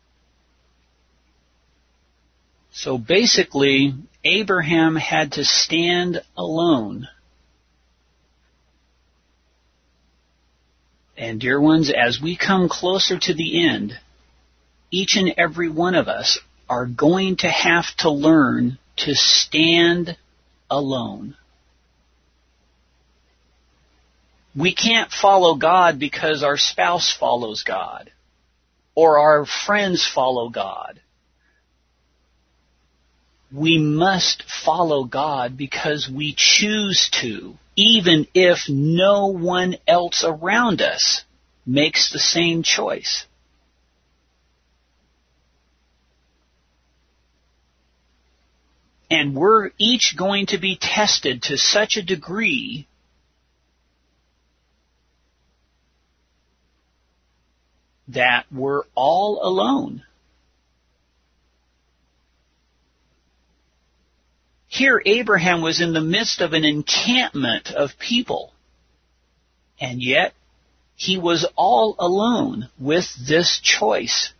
So basically, Abraham had to stand alone. And dear ones, as we come closer to the end, each and every one of us are going to have to learn to stand alone. We can't follow God because our spouse follows God, or our friends follow God. We must follow God because we choose to, even if no one else around us makes the same choice. And we're each going to be tested to such a degree that we're all alone. Here, Abraham was in the midst of an encampment of people, and yet he was all alone with this choice,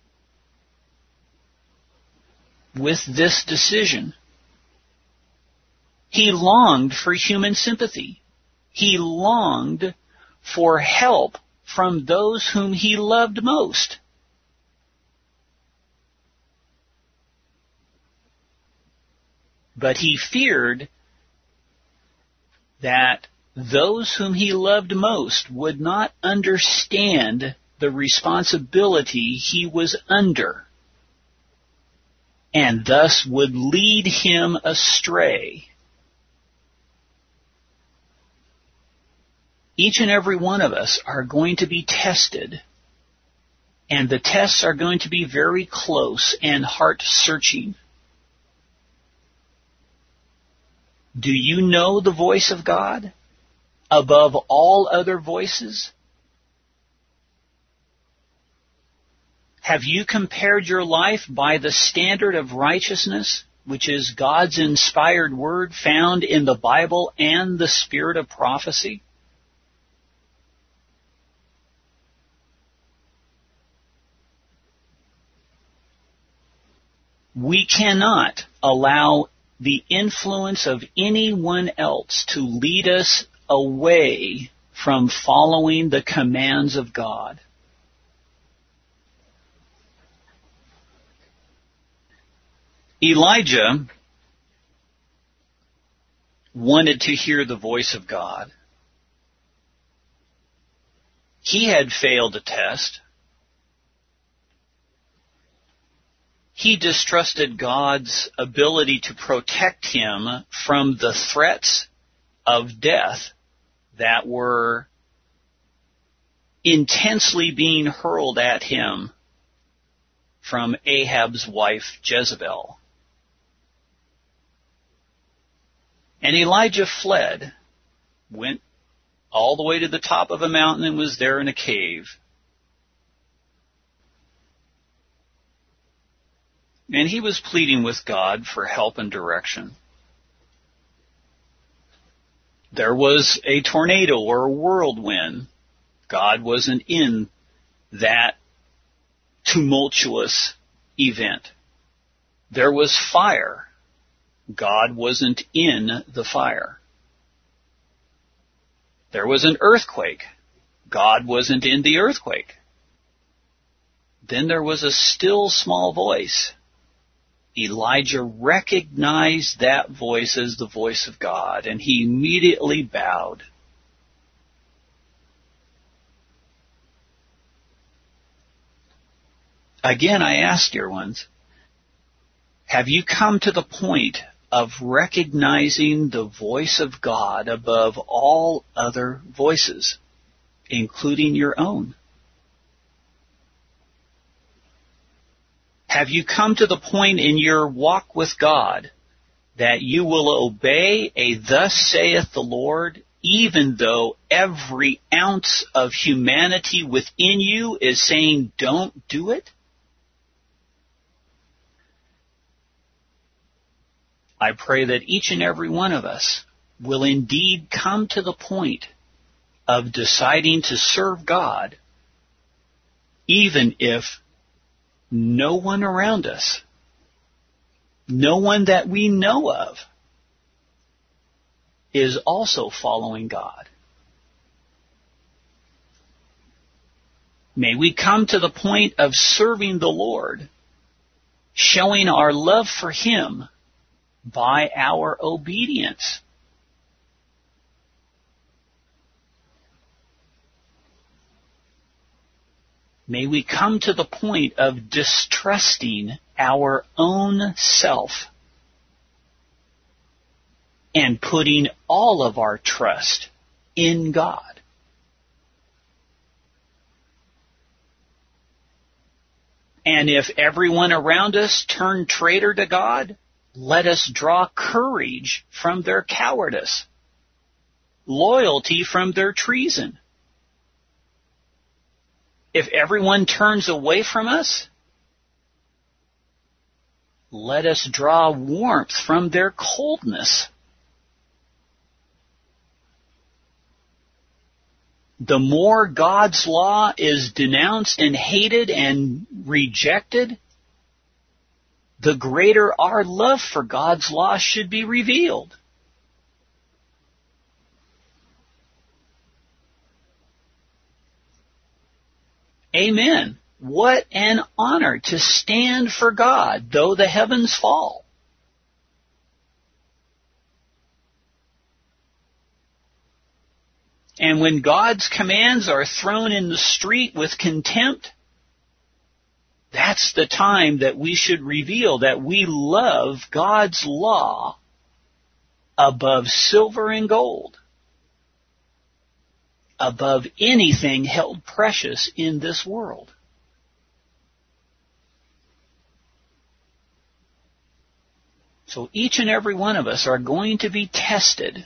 with this decision. He longed for human sympathy. He longed for help from those whom he loved most. But he feared that those whom he loved most would not understand the responsibility he was under, and thus would lead him astray. Each and every one of us are going to be tested, and the tests are going to be very close and heart-searching. Do you know the voice of God above all other voices? Have you compared your life by the standard of righteousness, which is God's inspired word found in the Bible and the spirit of prophecy? We cannot allow the influence of anyone else to lead us away from following the commands of God. Elijah wanted to hear the voice of God. He had failed a test. He distrusted God's ability to protect him from the threats of death that were intensely being hurled at him from Ahab's wife Jezebel. And Elijah fled, went all the way to the top of a mountain and was there in a cave. And he was pleading with God for help and direction. There was a tornado or a whirlwind. God wasn't in that tumultuous event. There was fire. God wasn't in the fire. There was an earthquake. God wasn't in the earthquake. Then there was a still small voice. Elijah recognized that voice as the voice of God, and he immediately bowed. Again, I ask, dear ones, have you come to the point of recognizing the voice of God above all other voices, including your own? Have you come to the point in your walk with God that you will obey a "Thus saith the Lord," even though every ounce of humanity within you is saying, "Don't do it"? I pray that each and every one of us will indeed come to the point of deciding to serve God, even if no one around us, no one that we know of, is also following God. May we come to the point of serving the Lord, showing our love for Him by our obedience. May we come to the point of distrusting our own self and putting all of our trust in God. And if everyone around us turn traitor to God, let us draw courage from their cowardice, loyalty from their treason. If everyone turns away from us, let us draw warmth from their coldness. The more God's law is denounced and hated and rejected, the greater our love for God's law should be revealed. Amen. What an honor to stand for God, though the heavens fall. And when God's commands are thrown in the street with contempt, that's the time that we should reveal that we love God's law above silver and gold, above anything held precious in this world. So each and every one of us are going to be tested,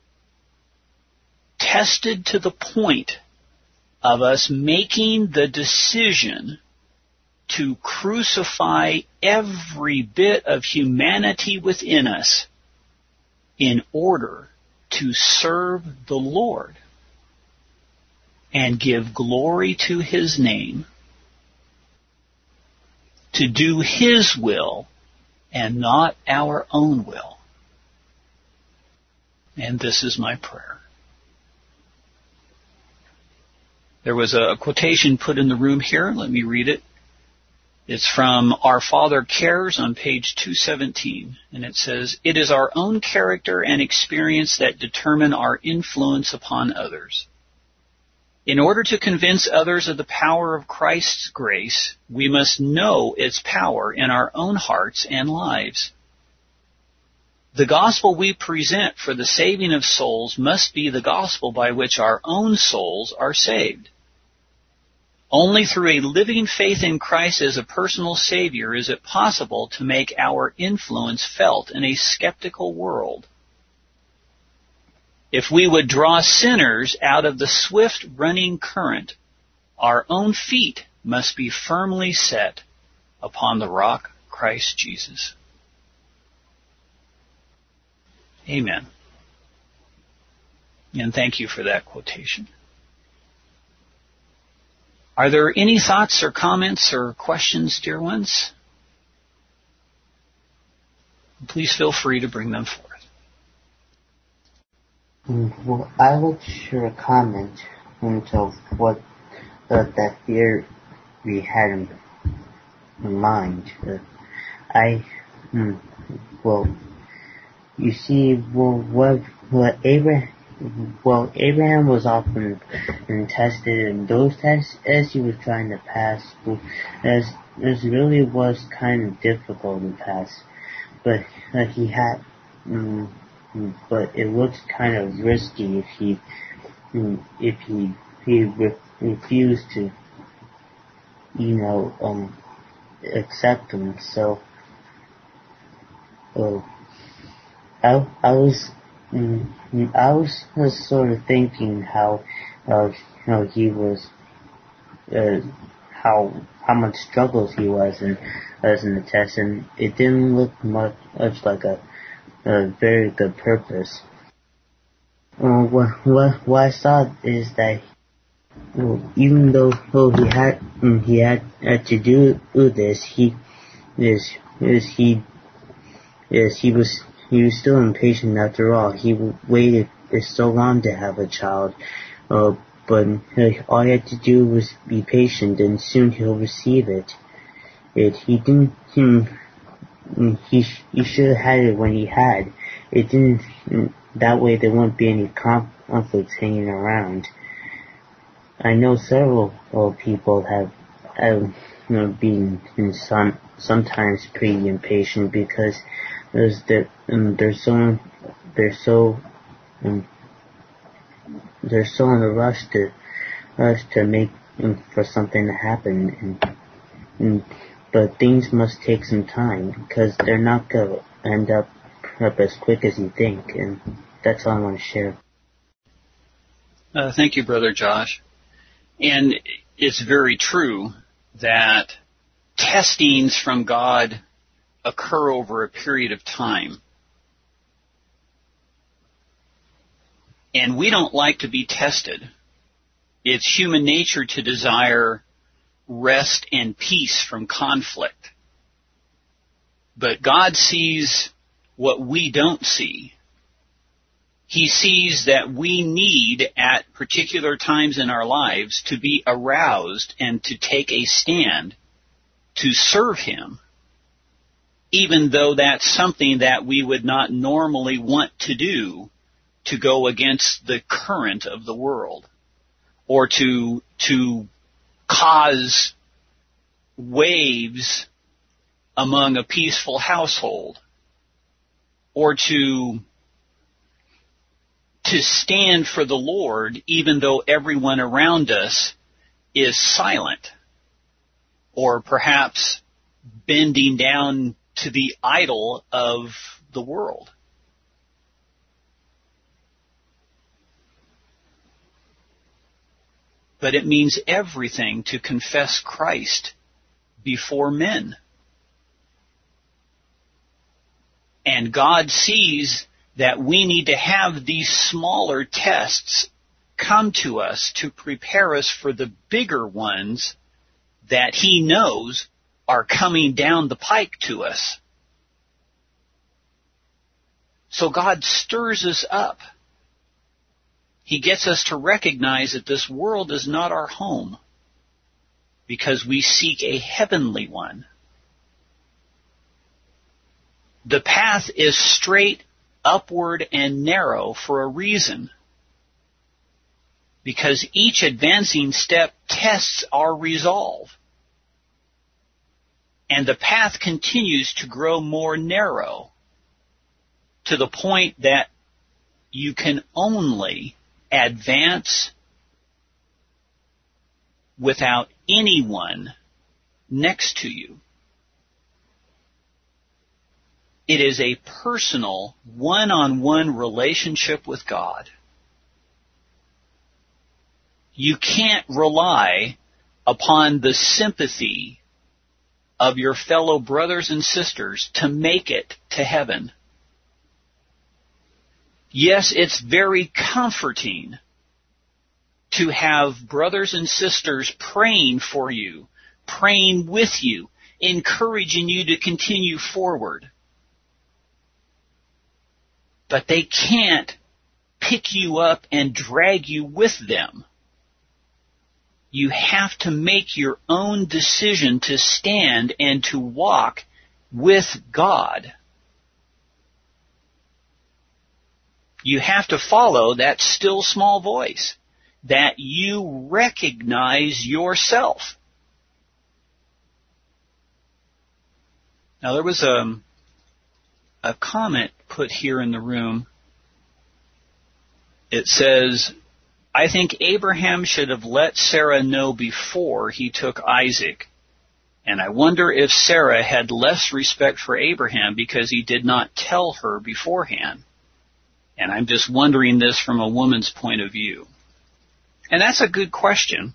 tested to the point of us making the decision to crucify every bit of humanity within us in order to serve the Lord and give glory to His name, to do His will and not our own will. And this is my prayer. There was a quotation put in the room here. Let me read it. It's from Our Father Cares on page two seventeen, and it says, "It is our own character and experience that determine our influence upon others. In order to convince others of the power of Christ's grace, we must know its power in our own hearts and lives. The gospel we present for the saving of souls must be the gospel by which our own souls are saved. Only through a living faith in Christ as a personal Savior is it possible to make our influence felt in a skeptical world. If we would draw sinners out of the swift running current, our own feet must be firmly set upon the rock, Christ Jesus." Amen. And thank you for that quotation. Are there any thoughts or comments or questions, dear ones? Please feel free to bring them forth. Well, I would share a comment into what uh, that fear we had in, in mind. Uh, I, mm, well, you see, well, what, what Abraham, well, Abraham was often tested, and those tests, as he was trying to pass, as as really was kind of difficult to pass. But uh, he had, um, but it looked kind of risky if he, um, if he he re- refused to, you know, um, accept them. So, uh, I I was. Mm, I was, was sort of thinking how, uh, you know, he was, uh, how how much struggles he was in, as in the test, and it didn't look much, much like a, a very good purpose. Uh, what what what I saw is that, well, even though, though he had um, he had, had to do, do this, he is is he is he was. He was still impatient after all. He waited so long to have a child, uh, but all he had to do was be patient, and soon he'll receive it. It he didn't. He he, he should have had it when he had. It didn't. That way there wouldn't be any conflicts hanging around. I know several uh, people have, have you know, been some sometimes pretty impatient because. There's that um, they're so they're so um, they're so in a rush to rush to make um, for something to happen, and, and but things must take some time because they're not gonna end up up as quick as you think, and that's all I want to share. Uh, thank you, Brother Josh. And it's very true that testings from God occur over a period of time. And we don't like to be tested. It's human nature to desire rest and peace from conflict. But God sees what we don't see. He sees that we need at particular times in our lives to be aroused and to take a stand to serve Him, even though that's something that we would not normally want to do, to go against the current of the world, or to to cause waves among a peaceful household, or to to stand for the Lord even though everyone around us is silent, or perhaps bending down to the idol of the world. But it means everything to confess Christ before men. And God sees that we need to have these smaller tests come to us to prepare us for the bigger ones that He knows are coming down the pike to us. So God stirs us up. He gets us to recognize that this world is not our home, because we seek a heavenly one. The path is straight, upward, and narrow for a reason, because each advancing step tests our resolve. And the path continues to grow more narrow to the point that you can only advance without anyone next to you. It is a personal, one-on-one relationship with God. You can't rely upon the sympathy of your fellow brothers and sisters to make it to heaven. Yes, it's very comforting to have brothers and sisters praying for you, praying with you, encouraging you to continue forward. But they can't pick you up and drag you with them. You have to make your own decision to stand and to walk with God. You have to follow that still small voice, that you recognize yourself. Now, there was a, a comment put here in the room. It says, I think Abraham should have let Sarah know before he took Isaac. And I wonder if Sarah had less respect for Abraham because he did not tell her beforehand. And I'm just wondering this from a woman's point of view. And that's a good question.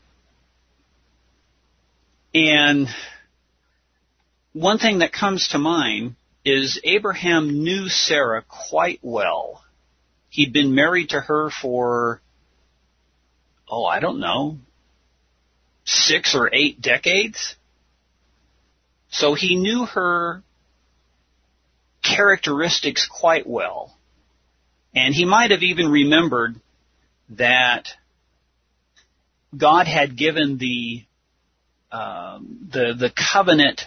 And one thing that comes to mind is Abraham knew Sarah quite well. He'd been married to her for, oh, I don't know, six or eight decades. So he knew her characteristics quite well. And he might have even remembered that God had given the um, the the covenant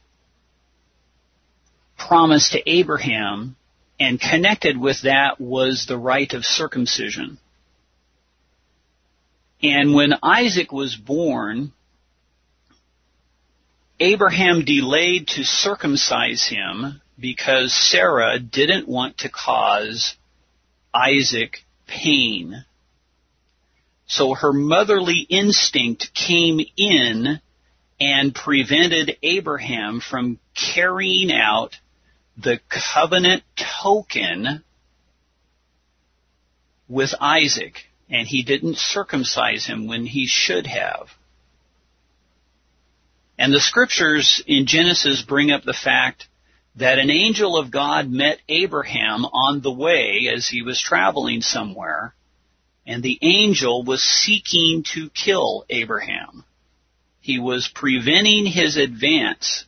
promise to Abraham, and connected with that was the rite of circumcision. And when Isaac was born, Abraham delayed to circumcise him because Sarah didn't want to cause Isaac pain. So her motherly instinct came in and prevented Abraham from carrying out the covenant token with Isaac, and he didn't circumcise him when he should have. And the scriptures in Genesis bring up the fact that an angel of God met Abraham on the way as he was traveling somewhere, and the angel was seeking to kill Abraham. He was preventing his advance.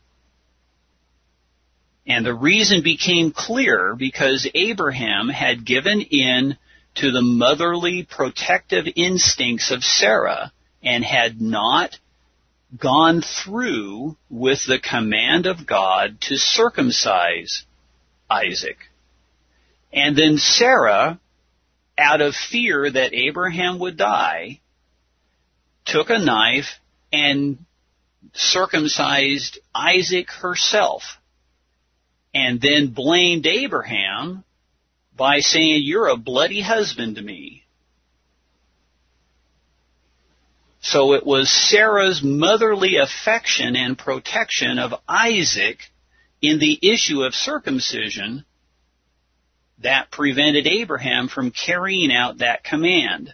And the reason became clear because Abraham had given in to the motherly protective instincts of Sarah and had not gone through with the command of God to circumcise Isaac. And then Sarah, out of fear that Abraham would die, took a knife and circumcised Isaac herself, and then blamed Abraham by saying, "You're a bloody husband to me." So it was Sarah's motherly affection and protection of Isaac in the issue of circumcision that prevented Abraham from carrying out that command.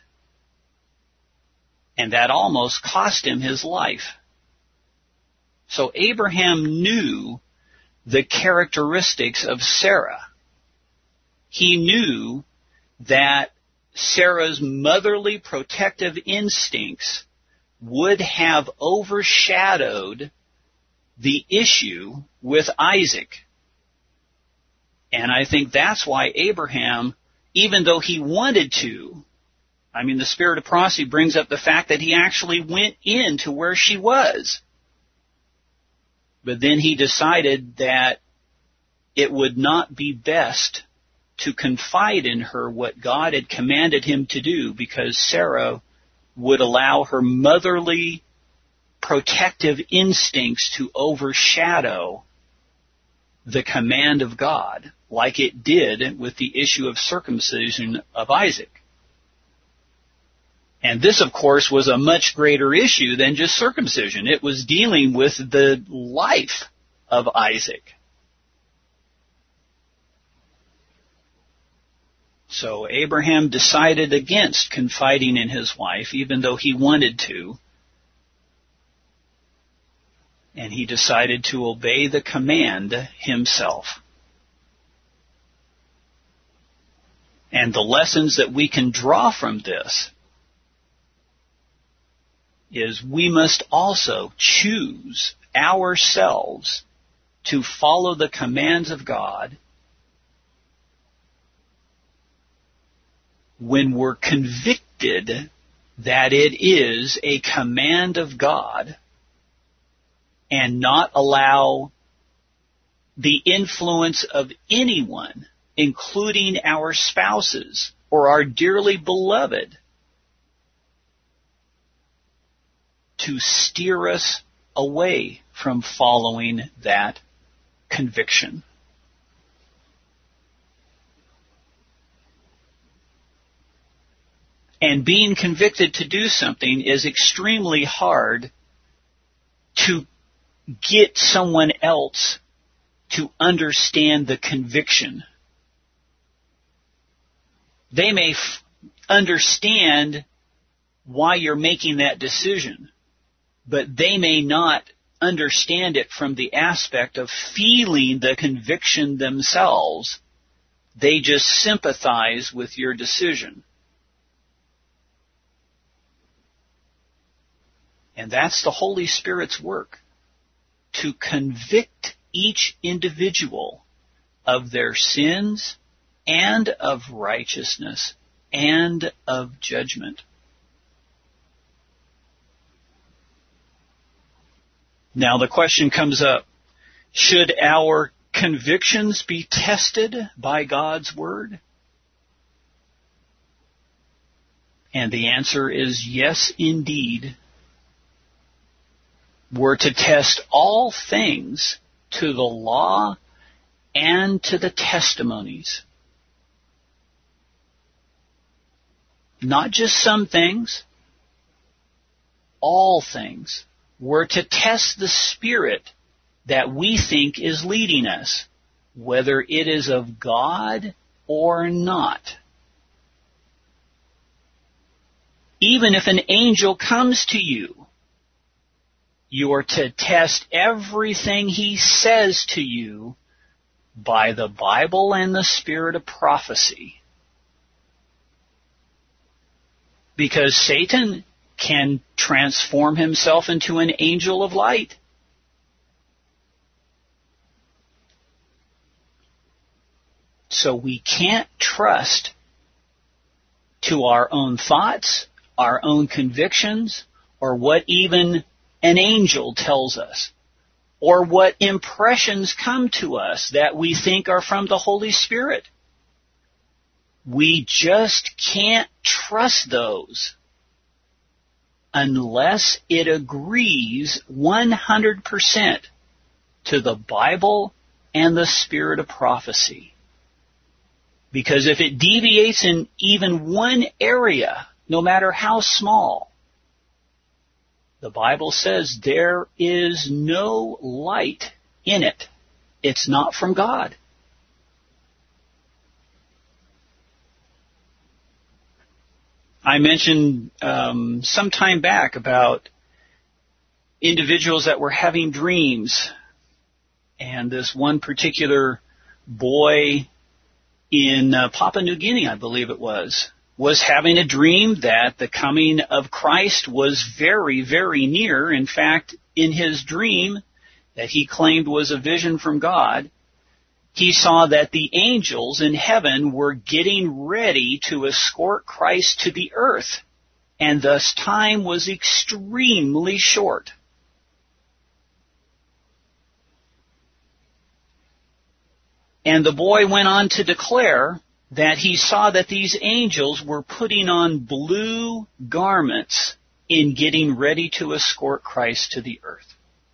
And that almost cost him his life. So Abraham knew the characteristics of Sarah. He knew that Sarah's motherly protective instincts would have overshadowed the issue with Isaac. And I think that's why Abraham, even though he wanted to, I mean, the spirit of prophecy brings up the fact that he actually went in to where she was. But then he decided that it would not be best to confide in her what God had commanded him to do, because Sarah would allow her motherly protective instincts to overshadow the command of God, like it did with the issue of circumcision of Isaac. And this, of course, was a much greater issue than just circumcision. It was dealing with the life of Isaac. So Abraham decided against confiding in his wife, even though he wanted to. And he decided to obey the command himself. And the lessons that we can draw from this is we must also choose ourselves to follow the commands of God when we're convicted that it is a command of God, and not allow the influence of anyone including our spouses or our dearly beloved, to steer us away from following that conviction. And being convicted to do something is extremely hard to get someone else to understand the conviction. They may f- understand why you're making that decision, but they may not understand it from the aspect of feeling the conviction themselves. They just sympathize with your decision. And that's the Holy Spirit's work, to convict each individual of their sins and of righteousness and of judgment. Now the question comes up, should our convictions be tested by God's Word? And the answer is yes, indeed. We're to test all things to the law and to the testimonies. Not just some things, all things. We're to test the Spirit that we think is leading us, whether it is of God or not. Even if an angel comes to you, you are to test everything he says to you by the Bible and the spirit of prophecy. Because Satan can transform himself into an angel of light. So we can't trust to our own thoughts, our own convictions, or what even an angel tells us, or what impressions come to us that we think are from the Holy Spirit. We just can't trust those unless it agrees one hundred percent to the Bible and the spirit of prophecy. Because if it deviates in even one area, no matter how small, the Bible says there is no light in it. It's not from God. I mentioned um, some time back about individuals that were having dreams, and this one particular boy in uh, Papua New Guinea, I believe it was, was having a dream that the coming of Christ was very, very near. In fact, in his dream that he claimed was a vision from God, he saw that the angels in heaven were getting ready to escort Christ to the earth, and thus time was extremely short. And the boy went on to declare that he saw that these angels were putting on blue garments in getting ready to escort Christ to the earth.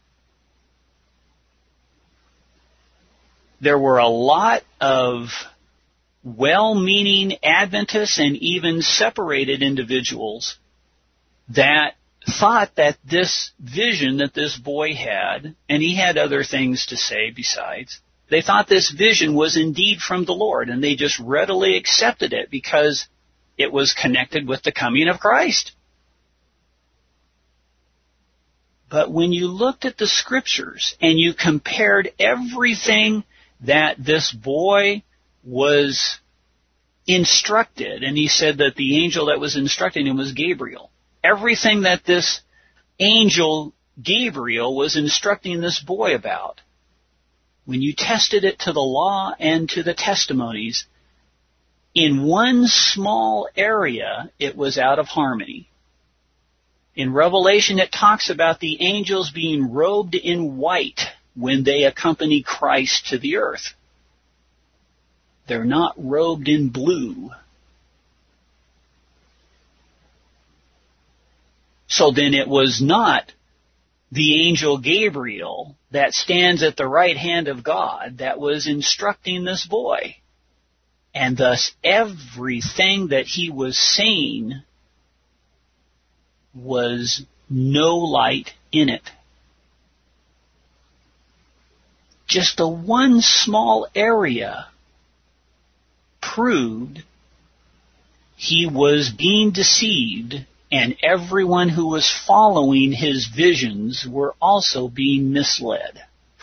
There were a lot of well-meaning Adventists and even separated individuals that thought that this vision that this boy had, and he had other things to say besides, they thought this vision was indeed from the Lord, and they just readily accepted it because it was connected with the coming of Christ. But when you looked at the Scriptures and you compared everything that this boy was instructed, and he said that the angel that was instructing him was Gabriel. Everything that this angel Gabriel was instructing this boy about, when you tested it to the law and to the testimonies, in one small area it was out of harmony. In Revelation it talks about the angels being robed in white when they accompany Christ to the earth. They're not robed in blue. So then it was not the angel Gabriel that stands at the right hand of God that was instructing this boy. And thus everything that he was saying was no light in it. Just the one small area proved he was being deceived, and everyone who was following his visions were also being misled.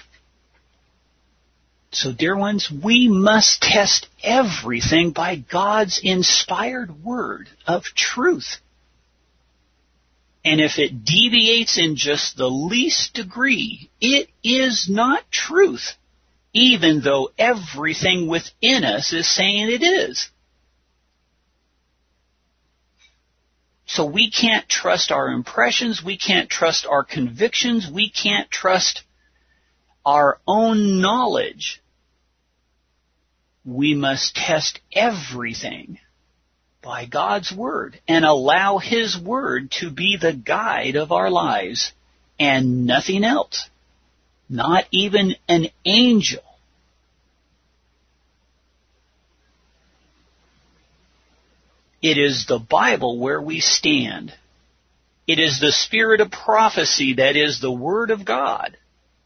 So, dear ones, we must test everything by God's inspired word of truth. And if it deviates in just the least degree, it is not truth, even though everything within us is saying it is. So we can't trust our impressions, we can't trust our convictions, we can't trust our own knowledge. We must test everything by God's Word and allow His Word to be the guide of our lives and nothing else. Not even an angel. It is the Bible where we stand. It is the spirit of prophecy that is the Word of God.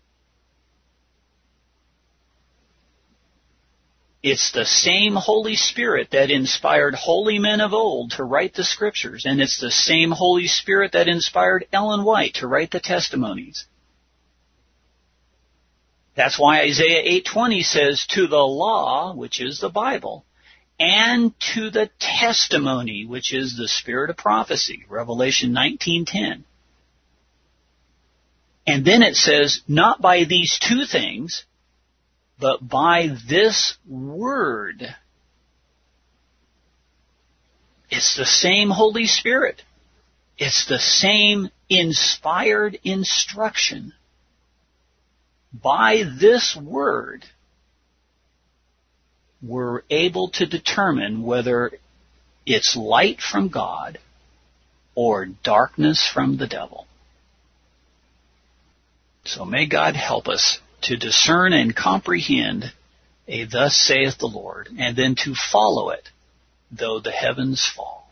It's the same Holy Spirit that inspired holy men of old to write the Scriptures, and it's the same Holy Spirit that inspired Ellen White to write the testimonies. That's why Isaiah eight twenty says, to the law, which is the Bible, and to the testimony, which is the spirit of prophecy, Revelation nineteen ten. And then it says, not by these two things, but by this word. It's the same Holy Spirit. It's the same inspired instruction. By this word, we're able to determine whether it's light from God or darkness from the devil. So may God help us to discern and comprehend a thus saith the Lord, and then to follow it, though the heavens fall.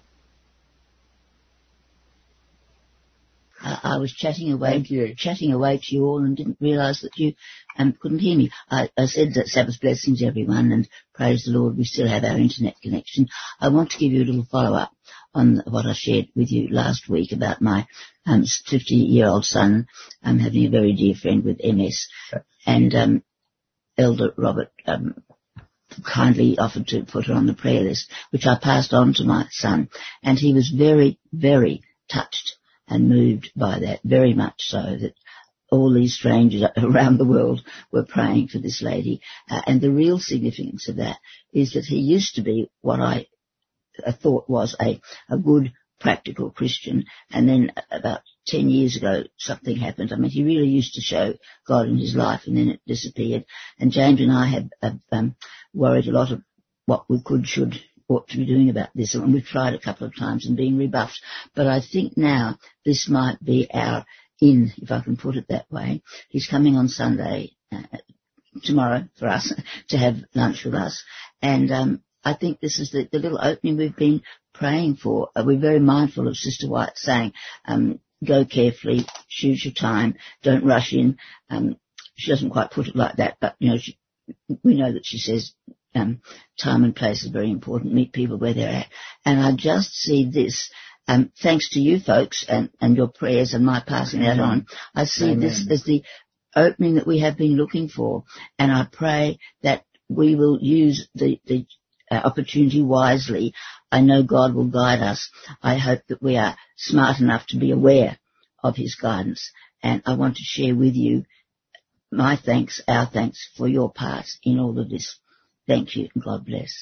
I, I was chatting away, chatting away to you all, and didn't realise that you um, couldn't hear me. I, I said that Sabbath blessings, everyone, and praise the Lord, we still have our internet connection. I want to give you a little follow-up on what I shared with you last week about my um, fifty-year-old son um, having a very dear friend with M S. And um, Elder Robert um, kindly offered to put her on the prayer list, which I passed on to my son. And he was very, very touched and moved by that, very much so that all these strangers around the world were praying for this lady. Uh, and the real significance of that is that he used to be what I, I thought was a, a good, practical Christian. And then about ten years ago, something happened. I mean, he really used to show God in his life, and then it disappeared. And James and I have, have um, worried a lot of what we could, should, ought to be doing about this. And we've tried a couple of times and been rebuffed. But I think now this might be our in, if I can put it that way. He's coming on Sunday, uh, tomorrow for us, to have lunch with us. And um, I think this is the, the little opening we've been praying for. Uh, we're very mindful of Sister White saying, um, go carefully, choose your time, don't rush in. Um, she doesn't quite put it like that, but, you know, she, we know that she says um, time and place is very important, meet people where they're at. And I just see this, um, thanks to you folks and, and your prayers and my passing that on, I see Amen. This as the opening that we have been looking for. And I pray that we will use the, the uh, opportunity wisely. I know God will guide us. I hope that we are smart enough to be aware of His guidance. And I want to share with you my thanks, our thanks for your part in all of this. Thank you, and God bless.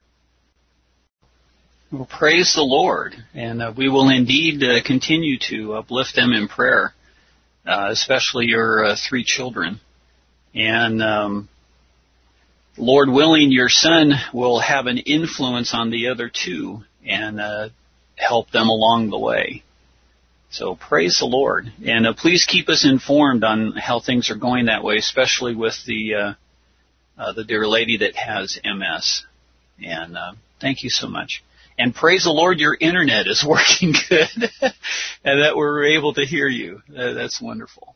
Well, praise the Lord, and uh, we will indeed uh, continue to uplift them in prayer, uh, especially your uh, three children. And um, Lord willing, your son will have an influence on the other two and uh, help them along the way. So praise the Lord. And uh, please keep us informed on how things are going that way, especially with the uh, uh, the dear lady that has M S. And uh, thank you so much. And praise the Lord, your internet is working good and that we're able to hear you. Uh, that's wonderful.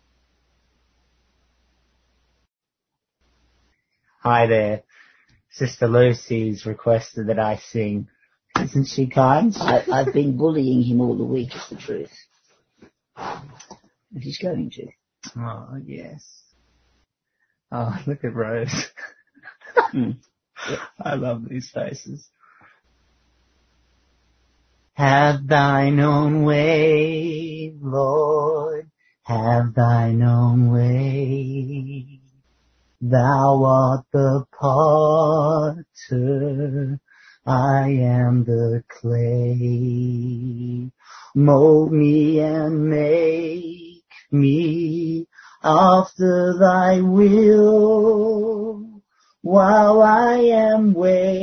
Hi there. Sister Lucy's requested that I sing. Isn't she kind? I, I've been bullying him all the week, is the truth. And he's going to. Oh, yes. Oh, look at Rose. mm. Yep. I love these faces. Have thine own way, Lord, have thine own way. Thou art the potter, I am the clay. Mold me and make me after thy will, while I am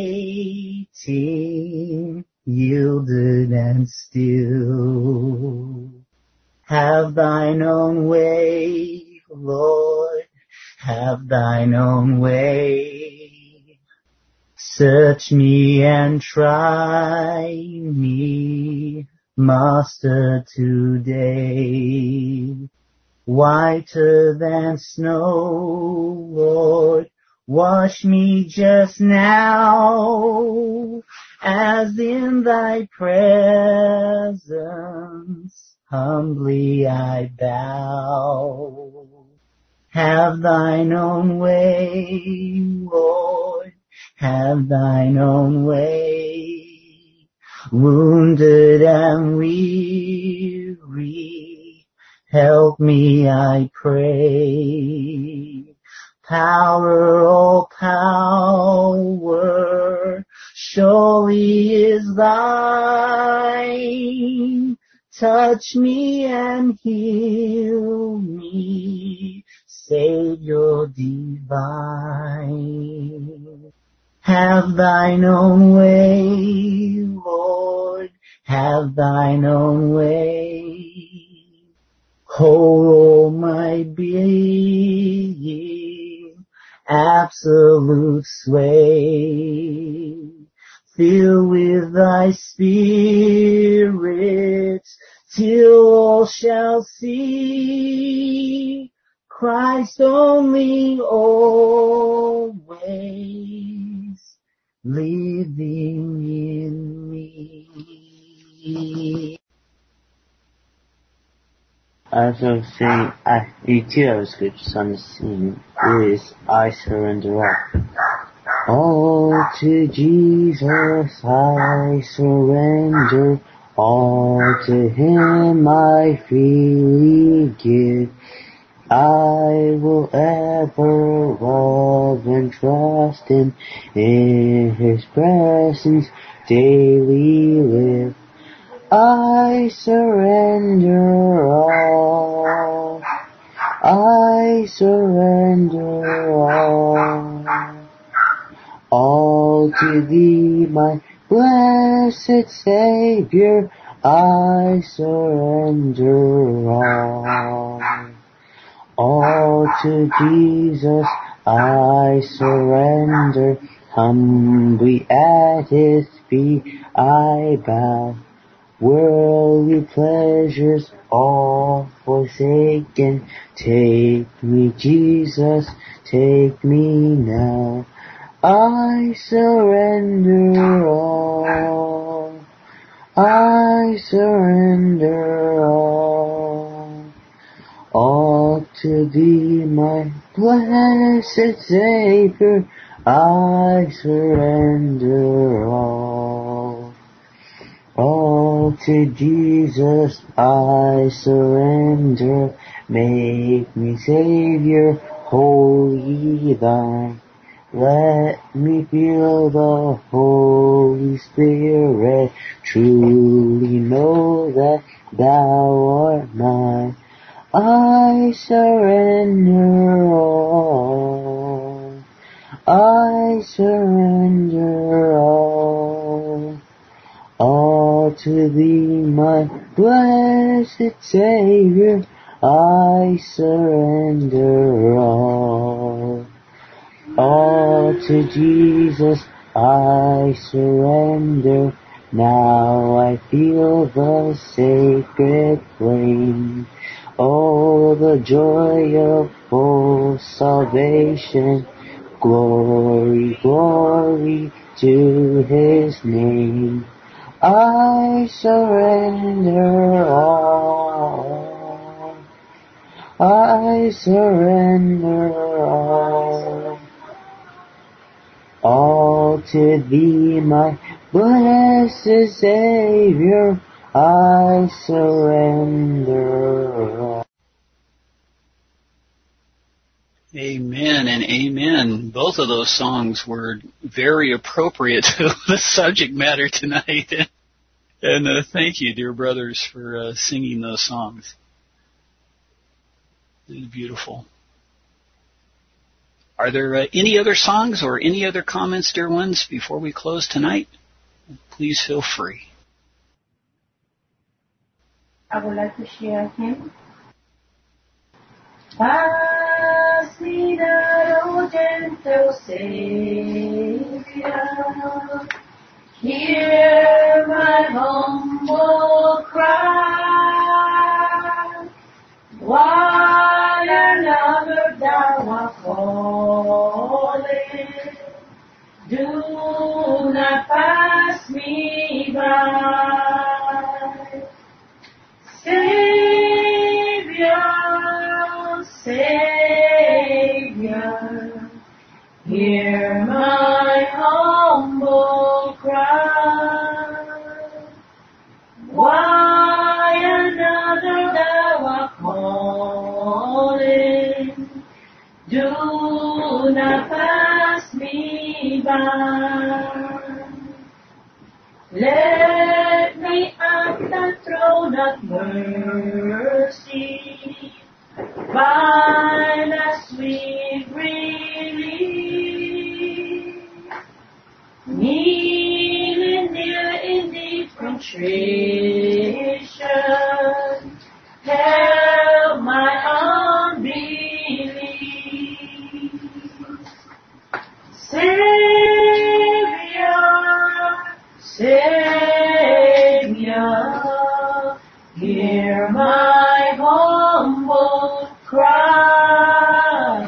waiting, yielded and still. Have thine own way, Lord, have thine own way. Search me and try me, Master, today. Whiter than snow, Lord, wash me just now, as in thy presence humbly I bow. Have thine own way, Lord, have thine own way. Wounded and weary, help me, I pray. Power, all power, surely is thine. Touch me and heal me, Savior divine. Have thine own way, Lord, have thine own way. Hold all my being, absolute sway. Fill with thy spirit, till all shall see Christ only always living in me. As I was saying, I, the two other scriptures on the scene is I surrender all. All to Jesus I surrender, all to Him I freely give. I will ever love and trust Him, in His presence daily live. I surrender all, I surrender all, all to Thee, my blessed Savior, I surrender all. All to Jesus I surrender, humbly at His feet I bow. Worldly pleasures all forsaken, take me, Jesus, take me now. I surrender all, I surrender all, all to Thee, my blessed Savior, I surrender all. All to Jesus I surrender, make me Savior, wholly Thine. Let me feel the Holy Spirit, truly know that Thou art mine. I surrender all, I to thee, my blessed Savior, I surrender all. All to Jesus I surrender. Now I feel the sacred flame. Oh, the joy of full salvation. Glory, glory to His name. I surrender all. I surrender all. All to thee, my blessed Savior, I surrender all. Amen and amen. Both of those songs were very appropriate to the subject matter tonight. And uh, thank you, dear brothers, for uh, singing those songs. It was beautiful. Are there uh, any other songs or any other comments, dear ones, before we close tonight? Please feel free. I would like to share a hymn. Pass me not, O gentle Savior, hear my humble cry. While another thou art calling, do not pass me by. Savior, Savior, hear my humble cry. Why another thou art calling, do not pass me by. Let me at the throne of mercy find a sweet relief. Kneeling near in deep contrition, help my unbelief. Savior, Savior, hear my humble cry.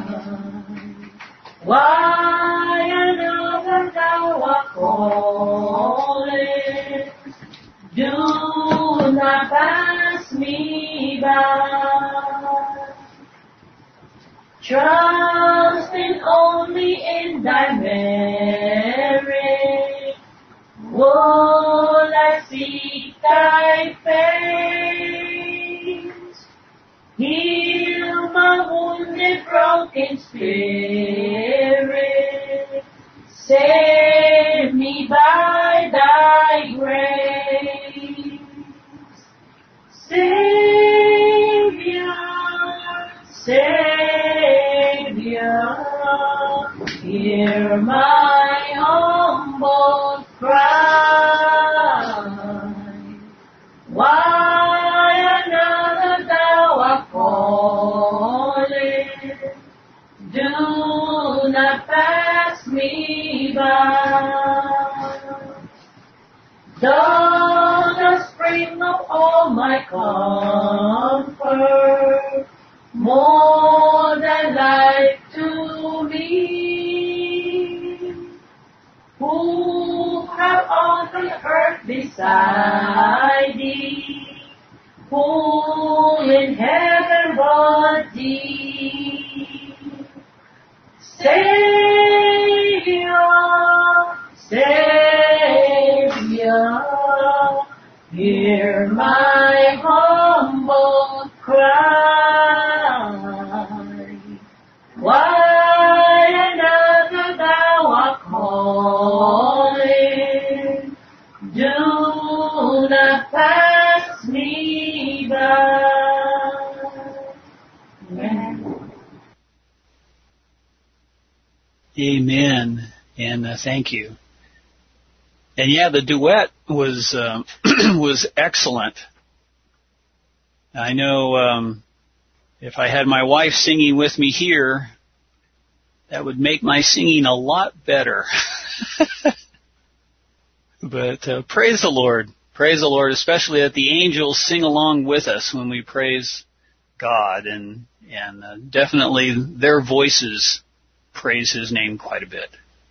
Why another thou art calling, do not pass me by. Trusting only in thy merit, would I seek thy face. Heal my wounded, broken spirit. Save me by thy grace. Savior, Savior, hear my humble cry. Why another thou art calling, do not pass me by. Thou the spring of all my comfort, more than life to me, who have all the earth beside thee, who in heaven but thee. Savior, Savior, hear my humble cry. Why another thou art calling, do not pass me by. Amen. Amen. And uh, thank you. And yeah, the duet was um, was excellent. I know um, if I had my wife singing with me here, that would make my singing a lot better. But uh, praise the Lord. Praise the Lord, especially that the angels sing along with us when we praise God. And, and uh, definitely their voices praise His name quite a bit.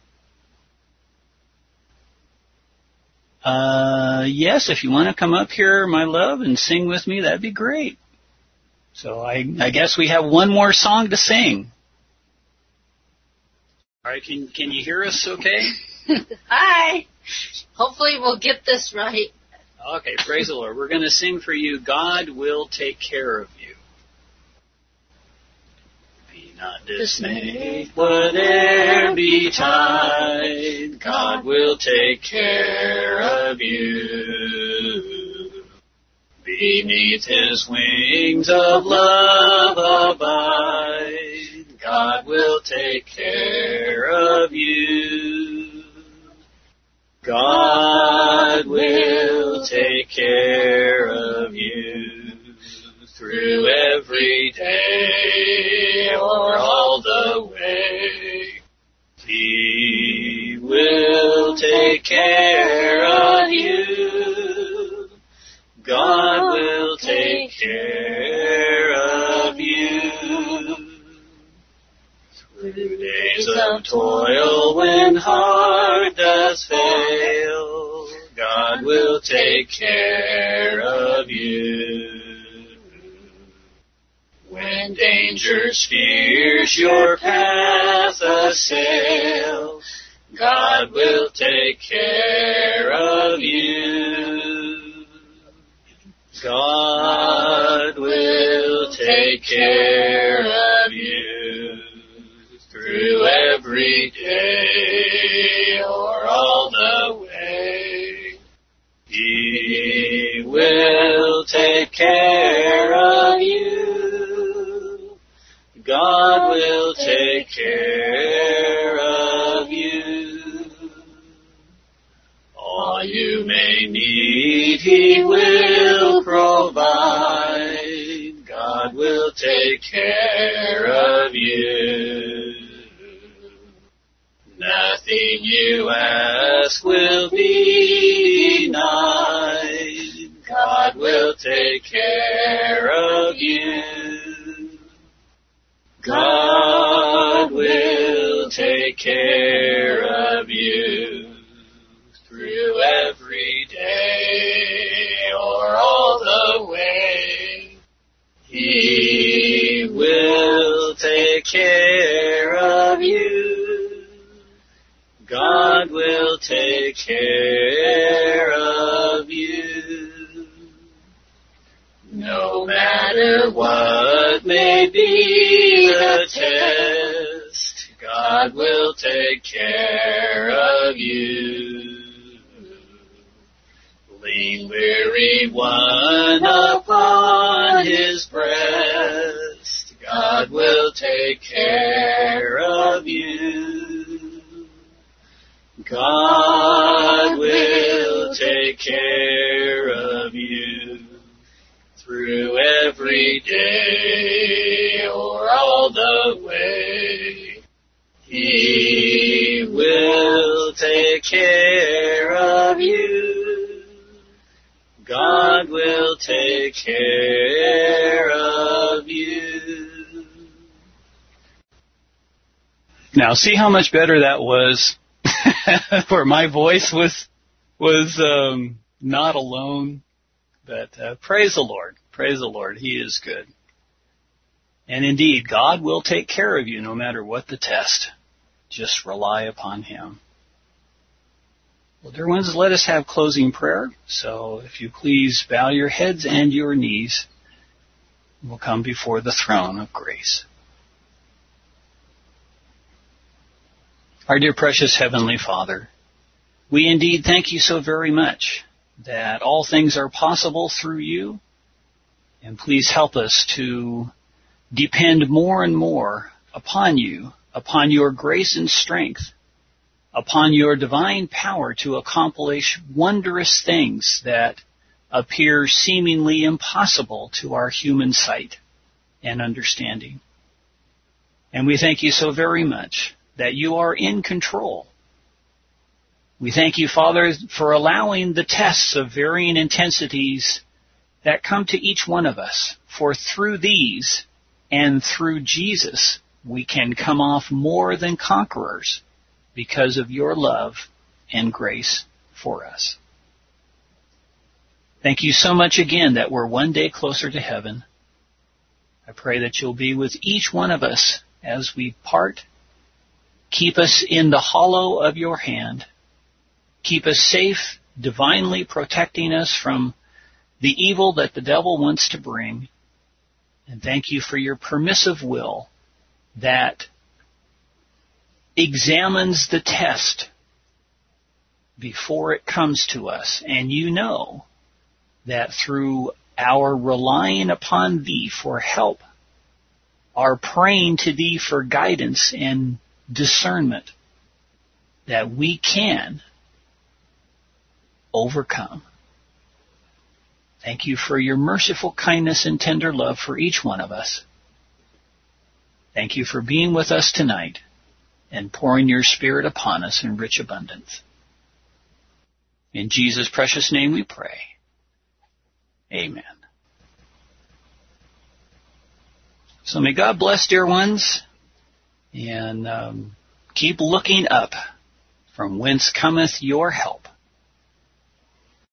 Uh, yes, if you want to come up here, my love, and sing with me, that'd be great. So I, I guess we have one more song to sing. All right, can, can you hear us okay? Hi. Hopefully we'll get this right. Okay, praise the Lord. We're going to sing for you, God Will Take Care of You. Be not dismayed, whate'er betide, God will take care of you. Beneath His wings of love abide, God will take care of you. God will take care of you through every day or all the way. He will take care of you. God will take care of you. Through days of toil when heart does fail, God will take care of you. When dangers fierce your path assail, God will take care of you. God will take care of you through every day or all the way. He will take care of you. God will take care of you. All you may need, He will provide. God will take care of you. Nothing you ask will be denied. God will take care of you. God will take care of you through every day or all the way. He will take care of you. God will take care of you. No matter what may be the test, God will take care of you. Lean, weary one upon His breast, God will take care of you. God will take care of you through every day or all the way. He will take care of you. God will take care of you. Now, see how much better that was, where my voice was was um, not alone. But uh, praise the Lord. Praise the Lord. He is good. And indeed, God will take care of you no matter what the test. Just rely upon Him. Well, dear ones, let us have closing prayer. So if you please bow your heads and your knees, we'll come before the throne of grace. Our dear precious Heavenly Father, we indeed thank you so very much that all things are possible through you. And please help us to depend more and more upon you, upon your grace and strength, upon your divine power to accomplish wondrous things that appear seemingly impossible to our human sight and understanding. And we thank you so very much that you are in control. We thank you, Father, for allowing the tests of varying intensities that come to each one of us. For through these and through Jesus, we can come off more than conquerors because of your love and grace for us. Thank you so much again that we're one day closer to heaven. I pray that you'll be with each one of us as we part. Keep us in the hollow of your hand. Keep us safe, divinely protecting us from the evil that the devil wants to bring. And thank you for your permissive will that examines the test before it comes to us. And you know that through our relying upon thee for help, our praying to thee for guidance and discernment, that we can overcome. Thank you for your merciful kindness and tender love for each one of us. Thank you for being with us tonight and pouring your Spirit upon us in rich abundance. In Jesus' precious name we pray. Amen. So may God bless, dear ones, and um, keep looking up, from whence cometh your help.